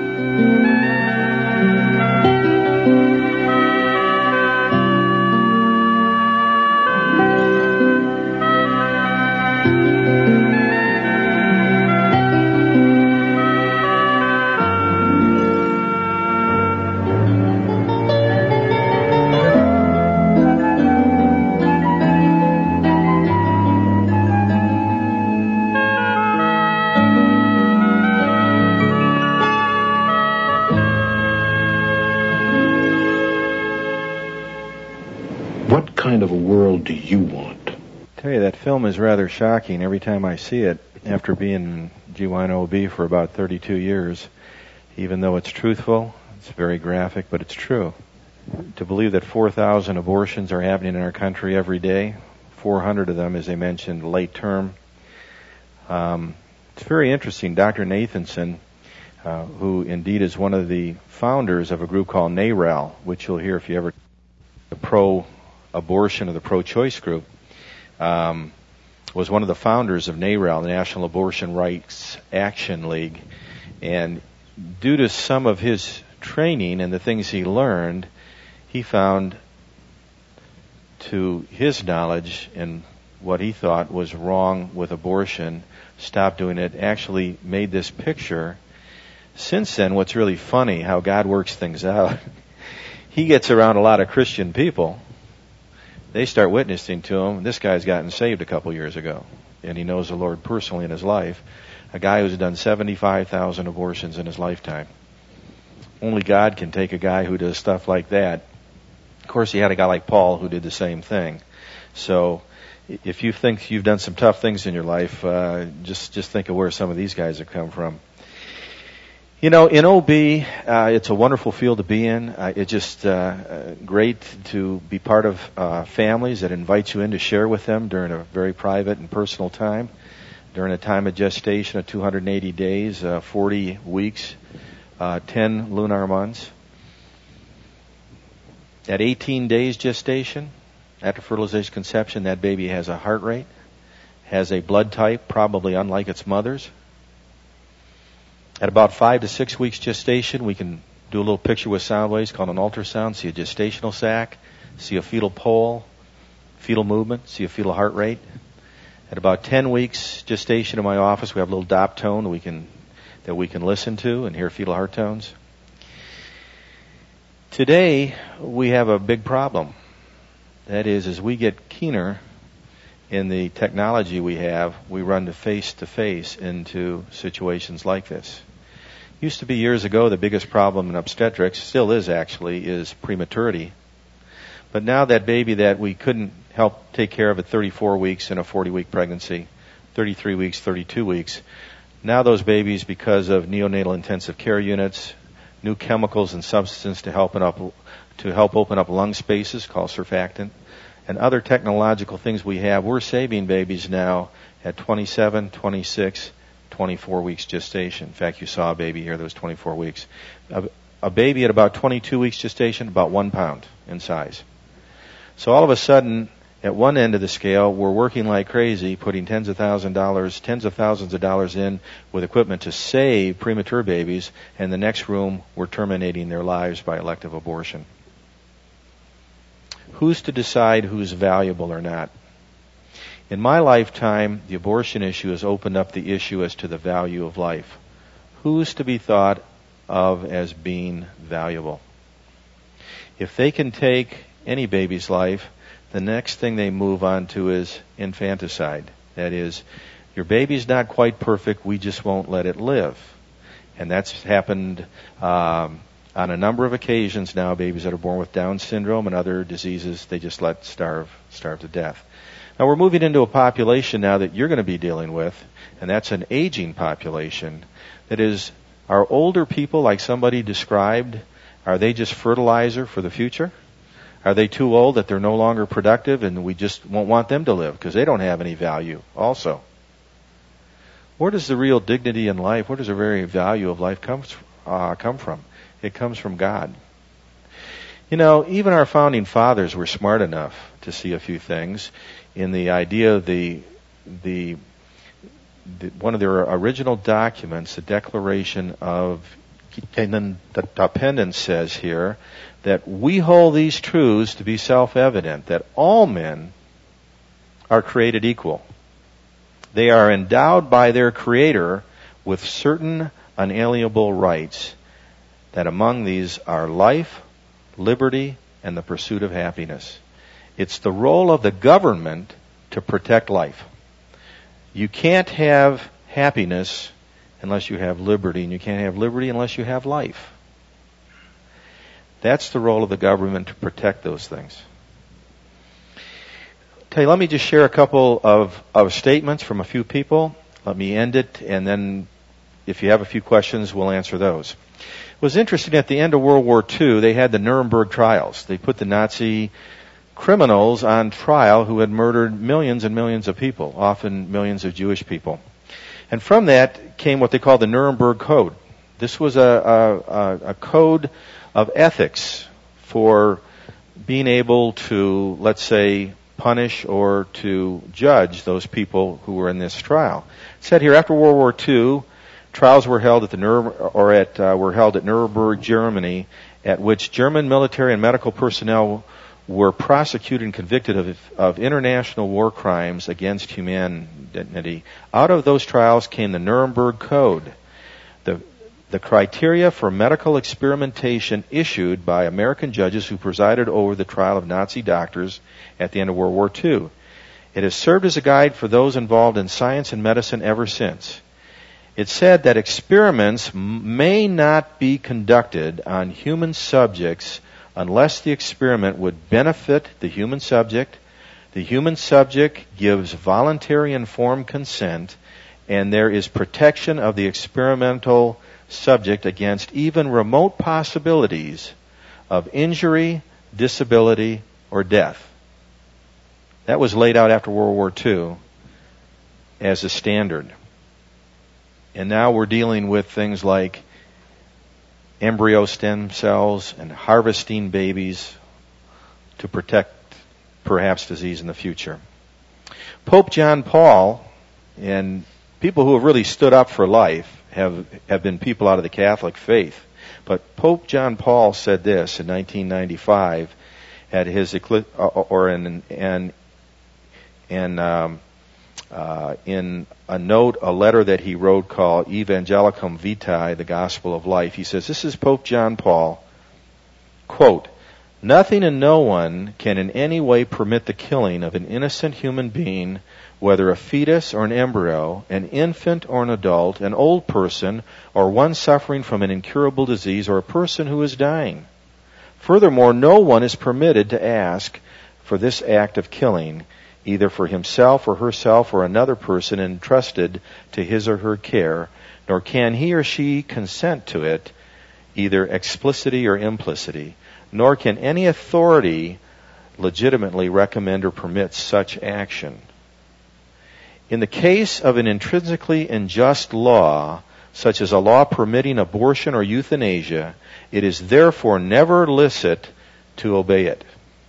What kind of a world do you want? I tell you, that film is rather shocking every time I see it, after being GYN-OB for about 32 years. Even though it's truthful, it's very graphic, but it's true. To believe that 4,000 abortions are happening in our country every day, 400 of them, as they mentioned, late term. It's very interesting. Dr. Nathanson, who indeed is one of the founders of a group called NARAL, which you'll hear if you ever the pro-abortion or the pro-choice group, was one of the founders of NARAL, the National Abortion Rights Action League. And due to some of his training and the things he learned, he found, to his knowledge and what he thought was wrong with abortion, stopped doing it, actually made this picture. Since then, what's really funny, how God works things out, he gets around a lot of Christian people. They start witnessing to him. This guy's gotten saved a couple years ago, and he knows the Lord personally in his life. A guy who's done 75,000 abortions in his lifetime. Only God can take a guy who does stuff like that. Of course, he had a guy like Paul who did the same thing. So if you think you've done some tough things in your life, just think of where some of these guys have come from. You know, in OB, it's a wonderful field to be in. It's just great to be part of families that invite you in to share with them during a very private and personal time, during a time of gestation of 280 days, 40 weeks, 10 lunar months. At 18 days gestation, after fertilization conception, that baby has a heart rate, has a blood type probably unlike its mother's. At about 5 to 6 weeks gestation, we can do a little picture with sound waves called an ultrasound, see a gestational sac, see a fetal pole, fetal movement, see a fetal heart rate. At about 10 weeks gestation in my office, we have a little Dopp tone that we can listen to and hear fetal heart tones. Today, we have a big problem. That is, as we get keener in the technology we have, we run to face into situations like this. Used to be years ago the biggest problem in obstetrics, still is actually, is prematurity. But now that baby that we couldn't help take care of at 34 weeks in a 40-week pregnancy, 33 weeks, 32 weeks, now those babies, because of neonatal intensive care units, new chemicals and substances to help open up lung spaces called surfactant, and other technological things we have, we're saving babies now at 27, 26, 24 weeks gestation. In fact, you saw a baby here that was 24 weeks. A baby at about 22 weeks gestation, about 1 pound in size. So all of a sudden, at one end of the scale, we're working like crazy, putting tens of thousands of dollars in with equipment to save premature babies, and the next room, we're terminating their lives by elective abortion. Who's to decide who's valuable or not? In my lifetime, the abortion issue has opened up the issue as to the value of life. Who's to be thought of as being valuable? If they can take any baby's life, the next thing they move on to is infanticide. That is, your baby's not quite perfect, we just won't let it live. And that's happened on a number of occasions now. Babies that are born with Down syndrome and other diseases, they just let starve to death. Now we're moving into a population now that you're going to be dealing with, and that's an aging population. That is, are older people, like somebody described, are they just fertilizer for the future? Are they too old that they're no longer productive and we just won't want them to live because they don't have any value also? Where does the real dignity in life, where does the very value of life come from? It comes from God. You know, even our founding fathers were smart enough to see a few things in the idea of one of their original documents, the Declaration of Independence, says here that we hold these truths to be self-evident, that all men are created equal. They are endowed by their Creator with certain unalienable rights, that among these are life, liberty, and the pursuit of happiness. It's the role of the government to protect life. You can't have happiness unless you have liberty, and you can't have liberty unless you have life. That's the role of the government to protect those things. Let me just share a couple of statements from a few people. Let me end it, and then if you have a few questions, we'll answer those. It was interesting, at the end of World War II, they had the Nuremberg trials. They put the Nazi criminals on trial who had murdered millions and millions of people, often millions of Jewish people. And from that came what they call the Nuremberg Code. This was a code of ethics for being able to, let's say, punish or to judge those people who were in this trial. It said here, after World War II, trials were held at Nuremberg, Germany, at which German military and medical personnel were prosecuted and convicted of international war crimes against humanity. Out of those trials came the Nuremberg Code, the criteria for medical experimentation issued by American judges who presided over the trial of Nazi doctors at the end of World War II. It has served as a guide for those involved in science and medicine ever since. It said that experiments may not be conducted on human subjects unless the experiment would benefit the human subject gives voluntary informed consent, and there is protection of the experimental subject against even remote possibilities of injury, disability, or death. That was laid out after World War II as a standard. And now we're dealing with things like embryo stem cells and harvesting babies to protect perhaps disease in the future. Pope John Paul, and people who have really stood up for life have been people out of the Catholic faith. But Pope John Paul said this in 1995 at his in a note, a letter that he wrote called Evangelicum Vitae, the Gospel of Life. He says, this is Pope John Paul, quote, "Nothing and no one can in any way permit the killing of an innocent human being, whether a fetus or an embryo, an infant or an adult, an old person, or one suffering from an incurable disease, or a person who is dying. Furthermore, no one is permitted to ask for this act of killing, either for himself or herself or another person entrusted to his or her care, nor can he or she consent to it, either explicitly or implicitly, nor can any authority legitimately recommend or permit such action. In the case of an intrinsically unjust law, such as a law permitting abortion or euthanasia, it is therefore never licit to obey it,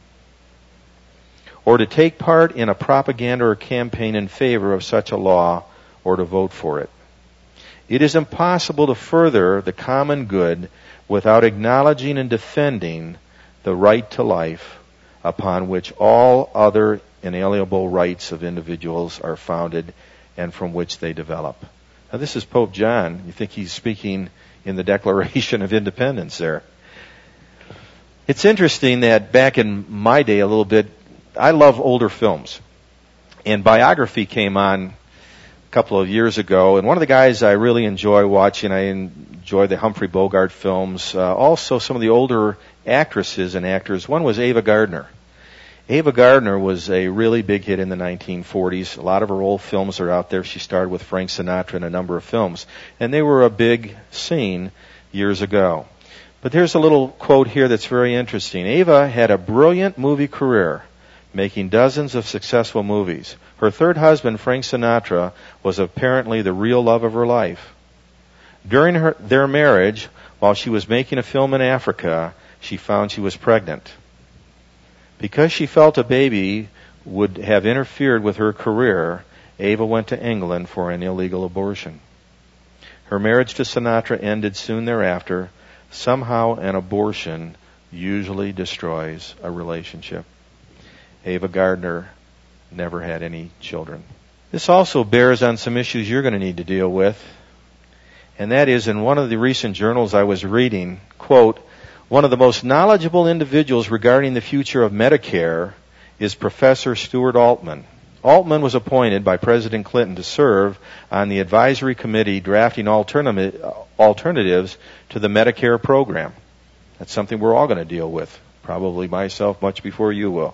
or to take part in a propaganda or campaign in favor of such a law, or to vote for it. It is impossible to further the common good without acknowledging and defending the right to life, upon which all other inalienable rights of individuals are founded and from which they develop." Now this is Pope John. You think he's speaking in the Declaration of Independence there. It's interesting that back in my day a little bit, I love older films. And Biography came on a couple of years ago, and one of the guys I really enjoy watching, I enjoy the Humphrey Bogart films, also some of the older actresses and actors. One was Ava Gardner. Ava Gardner was a really big hit in the 1940s. A lot of her old films are out there. She starred with Frank Sinatra in a number of films. And they were a big scene years ago. But there's a little quote here that's very interesting. Ava had a brilliant movie career, making dozens of successful movies. Her third husband, Frank Sinatra, was apparently the real love of her life. During their marriage, while she was making a film in Africa, she found she was pregnant. Because she felt a baby would have interfered with her career, Ava went to England for an illegal abortion. Her marriage to Sinatra ended soon thereafter. Somehow an abortion usually destroys a relationship. Ava Gardner never had any children. This also bears on some issues you're going to need to deal with. And that is, in one of the recent journals I was reading, quote, "One of the most knowledgeable individuals regarding the future of Medicare is Professor Stuart Altman. Altman was appointed by President Clinton to serve on the advisory committee drafting alternatives to the Medicare program." That's something we're all going to deal with, probably myself much before you will.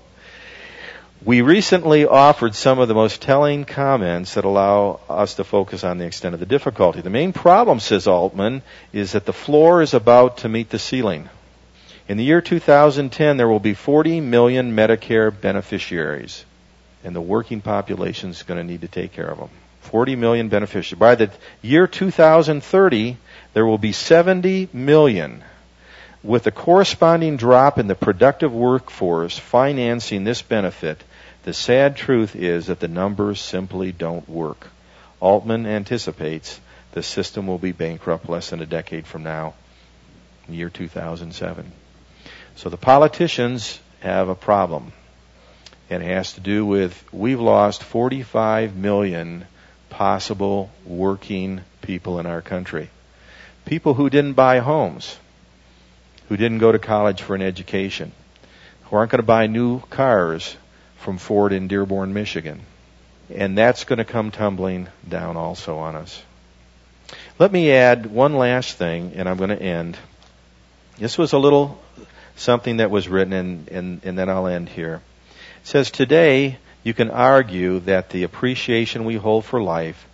"We recently offered some of the most telling comments that allow us to focus on the extent of the difficulty. The main problem," says Altman, "is that the floor is about to meet the ceiling. In the year 2010, there will be 40 million Medicare beneficiaries, and the working population is going to need to take care of them. 40 million beneficiaries. By the year 2030, there will be 70 million. With the corresponding drop in the productive workforce financing this benefit, the sad truth is that the numbers simply don't work. Altman anticipates the system will be bankrupt less than a decade from now, in the year 2007. So the politicians have a problem. And it has to do with we've lost 45 million possible working people in our country. People who didn't buy homes, who didn't go to college for an education, who aren't going to buy new cars from Ford in Dearborn, Michigan. And that's going to come tumbling down also on us. Let me add one last thing, and I'm going to end. This was a little something that was written, and then I'll end here. It says, "Today, you can argue that the appreciation we hold for life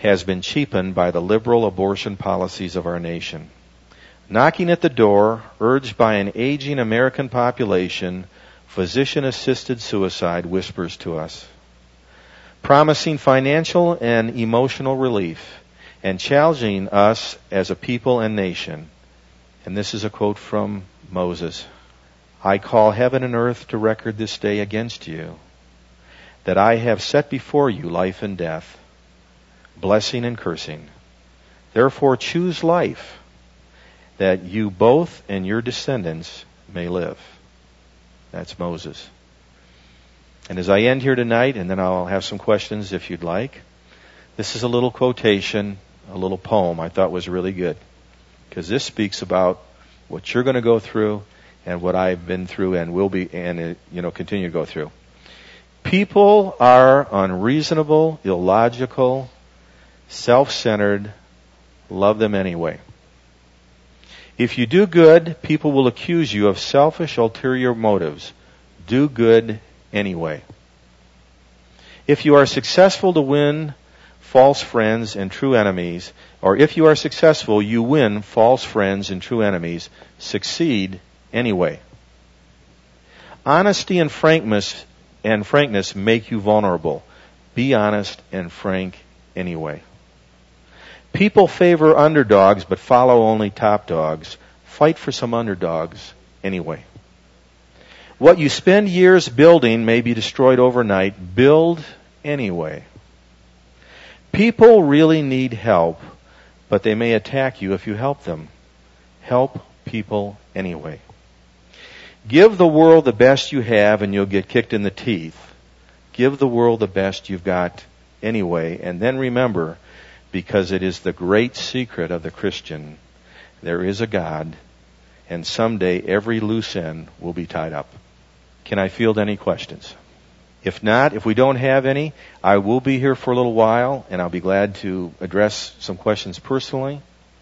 has been cheapened by the liberal abortion policies of our nation. Knocking at the door, urged by an aging American population, physician-assisted suicide whispers to us, promising financial and emotional relief and challenging us as a people and nation. And this is a quote from Moses. I call heaven and earth to record this day against you, that I have set before you life and death, blessing and cursing. Therefore choose life, that you both and your descendants may live. That's Moses. And as I end here tonight, and then I'll have some questions if you'd like, this is a little quotation, a little poem I thought was really good. Because this speaks about what you're going to go through and what I've been through and will be and continue to go through. People are unreasonable, illogical, self-centered. Love them anyway. If you do good, people will accuse you of selfish, ulterior motives. Do good anyway. If you are successful to win false friends and true enemies, or if you are successful, you win false friends and true enemies, succeed anyway. Honesty and frankness make you vulnerable. Be honest and frank anyway. People favor underdogs but follow only top dogs. Fight for some underdogs anyway. What you spend years building may be destroyed overnight. Build anyway. People really need help, but they may attack you if you help them. Help people anyway. Give the world the best you have and you'll get kicked in the teeth. Give the world the best you've got anyway. And then remember, because it is the great secret of the Christian, there is a God, and someday every loose end will be tied up. Can I field any questions? If not, if we don't have any, I will be here for a little while, and I'll be glad to address some questions personally.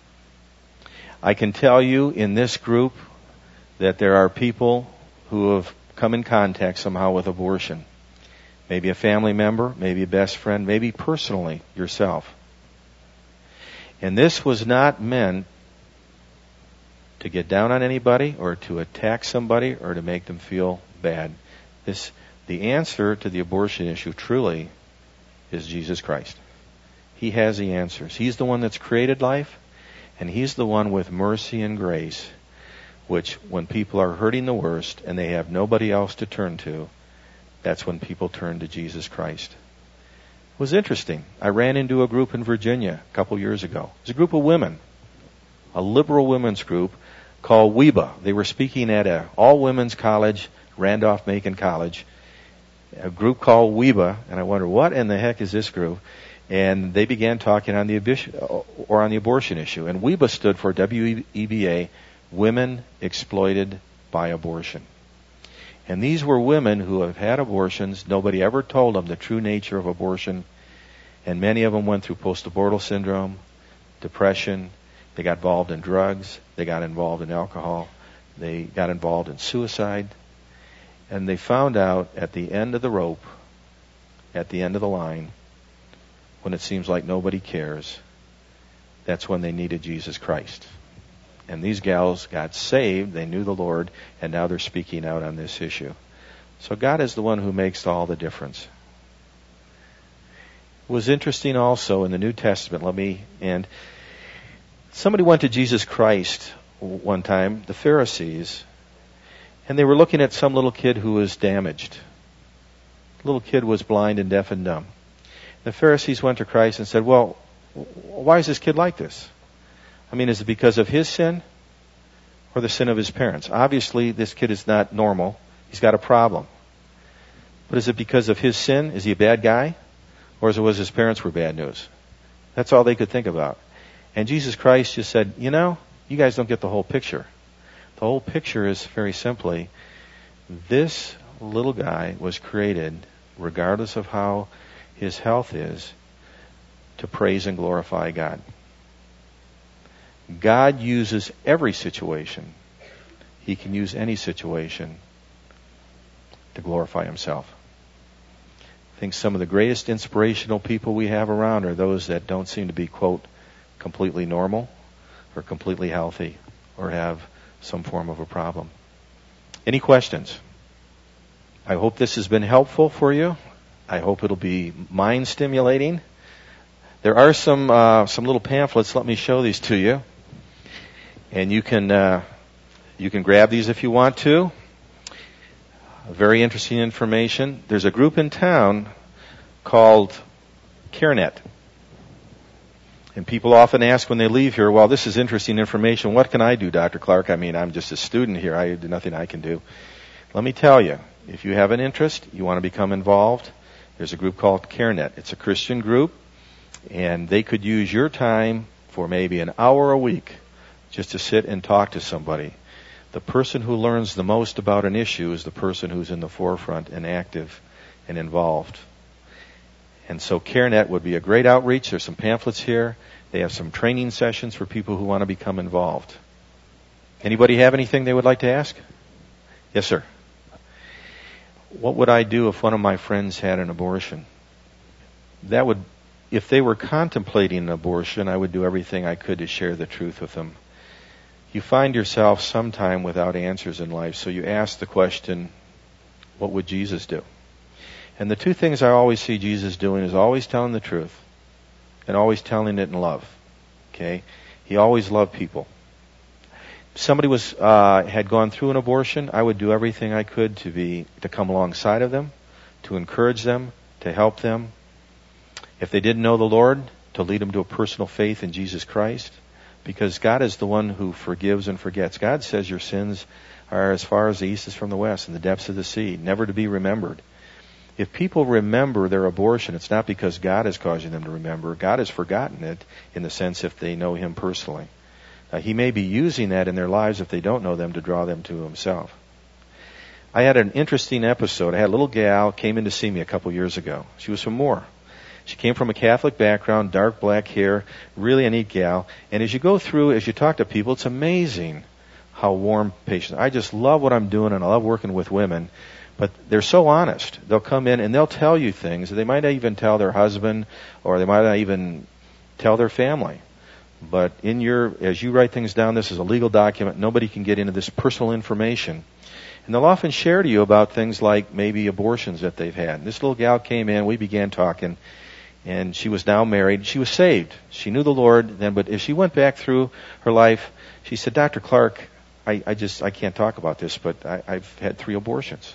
I can tell you in this group that there are people who have come in contact somehow with abortion. Maybe a family member, maybe a best friend, maybe personally yourself. And this was not meant to get down on anybody or to attack somebody or to make them feel bad. The answer to the abortion issue truly is Jesus Christ. He has the answers. He's the one that's created life, and He's the one with mercy and grace, which when people are hurting the worst and they have nobody else to turn to, that's when people turn to Jesus Christ. It was interesting. I ran into a group in Virginia a couple years ago. It was a group of women, a liberal women's group called WEBA. They were speaking at an all-women's college, Randolph-Macon College, a group called WEBA, and I wonder, what in the heck is this group? And they began talking on the abortion issue. And WEBA stood for WEBA, Women Exploited by Abortion. And these were women who have had abortions. Nobody ever told them the true nature of abortion. And many of them went through post-abortal syndrome, depression. They got involved in drugs. They got involved in alcohol. They got involved in suicide. And they found out at the end of the rope, at the end of the line, when it seems like nobody cares, that's when they needed Jesus Christ. And these gals got saved, they knew the Lord, and now they're speaking out on this issue. So God is the one who makes all the difference. It was interesting also in the New Testament, somebody went to Jesus Christ one time, the Pharisees, and they were looking at some little kid who was damaged. The little kid was blind and deaf and dumb. The Pharisees went to Christ and said, well, why is this kid like this? I mean, is it because of his sin or the sin of his parents? Obviously, this kid is not normal. He's got a problem. But is it because of his sin? Is he a bad guy? Or was his parents were bad news? That's all they could think about. And Jesus Christ just said, you guys don't get the whole picture. The whole picture is very simply, this little guy was created, regardless of how his health is, to praise and glorify God. God uses every situation. He can use any situation to glorify Himself. think some of the greatest inspirational people we have around are those that don't seem to be, quote, completely normal or completely healthy or have some form of a problem. Any questions? I hope this has been helpful for you. I hope it'll be mind stimulating. There are some little pamphlets. Let me show these to you. And you can grab these if you want to. Very interesting information. There's a group in town called CareNet. And people often ask when they leave here, well, this is interesting information. What can I do, Dr. Clark? I mean, I'm just a student here. There's nothing I can do. Let me tell you, if you have an interest, you want to become involved, there's a group called CareNet. It's a Christian group, and they could use your time for maybe an hour a week just to sit and talk to somebody. The person who learns the most about an issue is the person who's in the forefront and active and involved. And so CareNet would be a great outreach. There's some pamphlets here. They have some training sessions for people who want to become involved. Anybody have anything they would like to ask? Yes, sir. What would I do if one of my friends had an abortion? If they were contemplating an abortion, I would do everything I could to share the truth with them. You find yourself sometime without answers in life, so you ask the question, what would Jesus do? And the two things I always see Jesus doing is always telling the truth and always telling it in love. Okay? He always loved people. If somebody had gone through an abortion, I would do everything I could to come alongside of them, to encourage them, to help them. If they didn't know the Lord, to lead them to a personal faith in Jesus Christ. Because God is the one who forgives and forgets. God says your sins are as far as the east is from the west, in the depths of the sea, never to be remembered. If people remember their abortion, it's not because God is causing them to remember. God has forgotten it in the sense if they know Him personally. He may be using that in their lives if they don't know them to draw them to Himself. I had an interesting episode. I had a little gal came in to see me a couple years ago. She was from Moore. She came from a Catholic background, dark black hair, really a neat gal. And as you talk to people, it's amazing how warm, patient. I just love what I'm doing, and I love working with women. But they're so honest. They'll come in and they'll tell you things. They might not even tell their husband, or they might not even tell their family. But as you write things down, this is a legal document. Nobody can get into this personal information. And they'll often share to you about things like maybe abortions that they've had. This little gal came in, we began talking. And she was now married. She was saved. She knew the Lord then, but as she went back through her life, she said, Dr. Clark, I can't talk about this, but I've had 3 abortions.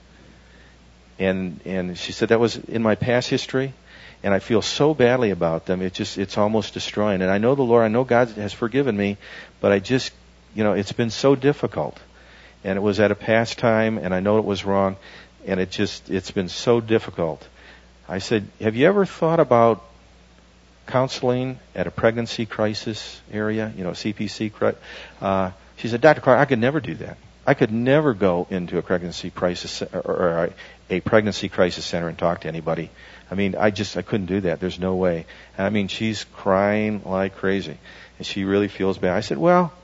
And she said, that was in my past history, and I feel so badly about them, it's almost destroying. And I know the Lord, I know God has forgiven me, but it's been so difficult. And it was at a past time, and I know it was wrong, and it's been so difficult. I said, have you ever thought about counseling at a pregnancy crisis area, CPC? She said, Dr. Clark, I could never do that. I could never go into a pregnancy crisis or a pregnancy crisis center and talk to anybody. I mean, I couldn't do that. There's no way. I mean, she's crying like crazy, and she really feels bad. I said,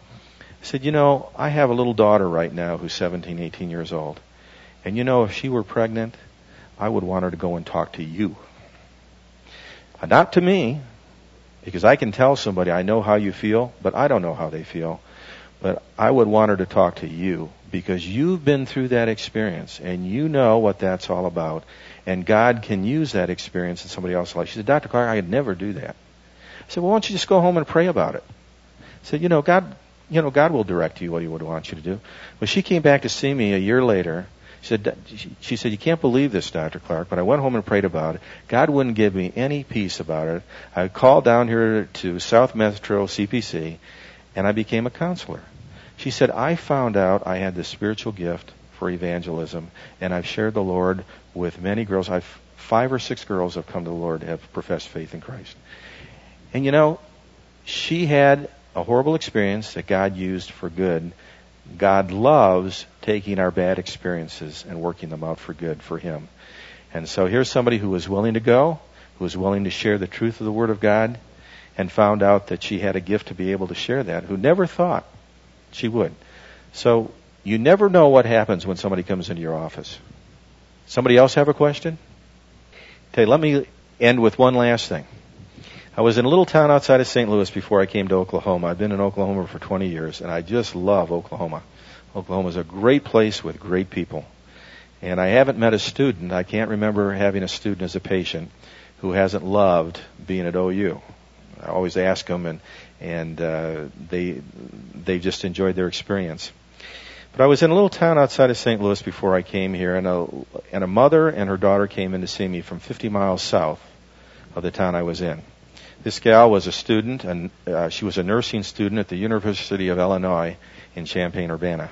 I have a little daughter right now who's 17, 18 years old. And if she were pregnant, I would want her to go and talk to you. Not to me, because I can tell somebody, I know how you feel, but I don't know how they feel. But I would want her to talk to you, because you've been through that experience, and you know what that's all about. And God can use that experience in somebody else's life. She said, Dr. Clark, I could never do that. I said, well, why don't you just go home and pray about it? I said, God will direct you what He would want you to do. When she came back to see me a year later, she said, you can't believe this, Dr. Clark, but I went home and prayed about it. God wouldn't give me any peace about it. I called down here to South Metro CPC, and I became a counselor. She said, I found out I had the spiritual gift for evangelism, and I've shared the Lord with many girls. 5 or 6 girls have come to the Lord, have professed faith in Christ. And she had a horrible experience that God used for good. God loves taking our bad experiences and working them out for good for Him. And so here's somebody who was willing to go, who was willing to share the truth of the Word of God, and found out that she had a gift to be able to share that, who never thought she would. So you never know what happens when somebody comes into your office. Somebody else have a question? let me end with one last thing. I was in a little town outside of St. Louis before I came to Oklahoma. I've been in Oklahoma for 20 years, and I just love Oklahoma. Oklahoma is a great place with great people. And I haven't met a student, I can't remember having a student as a patient who hasn't loved being at OU. I always ask them, and they just enjoyed their experience. But I was in a little town outside of St. Louis before I came here, and a mother and her daughter came in to see me from 50 miles south of the town I was in. This gal was a student, and she was a nursing student at the University of Illinois in Champaign-Urbana.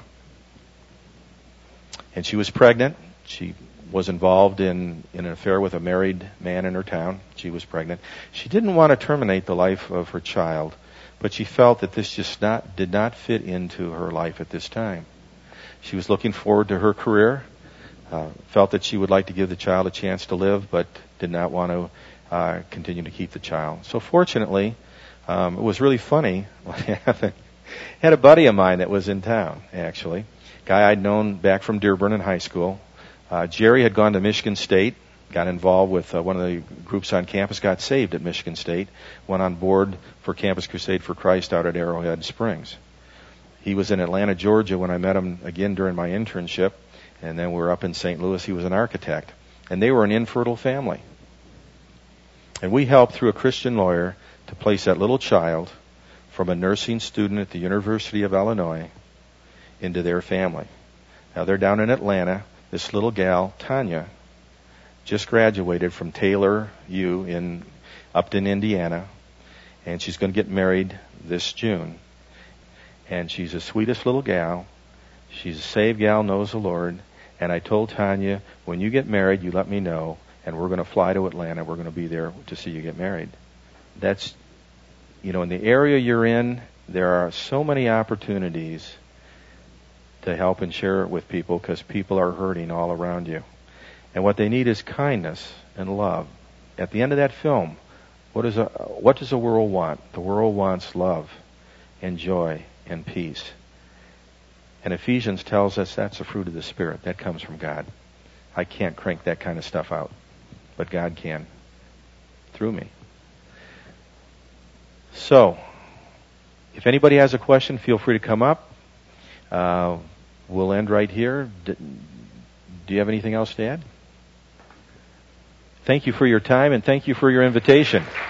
And she was pregnant. She was involved in an affair with a married man in her town. She was pregnant. She didn't want to terminate the life of her child, but she felt that this just did not fit into her life at this time. She was looking forward to her career, felt that she would like to give the child a chance to live, but did not want to continue to keep the child. So fortunately, it was really funny what happened. I had a buddy of mine that was in town, actually, guy I'd known back from Dearborn in high school. Jerry had gone to Michigan State, got involved with one of the groups on campus, got saved at Michigan State, went on board for Campus Crusade for Christ out at Arrowhead Springs. He was in Atlanta, Georgia when I met him again during my internship, and then we were up in St. Louis. He was an architect, and they were an infertile family. And we helped through a Christian lawyer to place that little child from a nursing student at the University of Illinois into their family. Now they're down in Atlanta. This little gal, Tanya, just graduated from Taylor U in Upton, Indiana, and she's going to get married this June. And she's the sweetest little gal. She's a saved gal, knows the Lord. And I told Tanya, when you get married, you let me know, and we're going to fly to Atlanta. We're going to be there to see you get married. That's, in the area you're in, there are so many opportunities to help and share it with people because people are hurting all around you. And what they need is kindness and love. At the end of that film, what does the world want? The world wants love and joy and peace. And Ephesians tells us that's the fruit of the Spirit. That comes from God. I can't crank that kind of stuff out, but God can through me. So, if anybody has a question, feel free to come up. We'll end right here. Do you have anything else to add? Thank you for your time, and thank you for your invitation.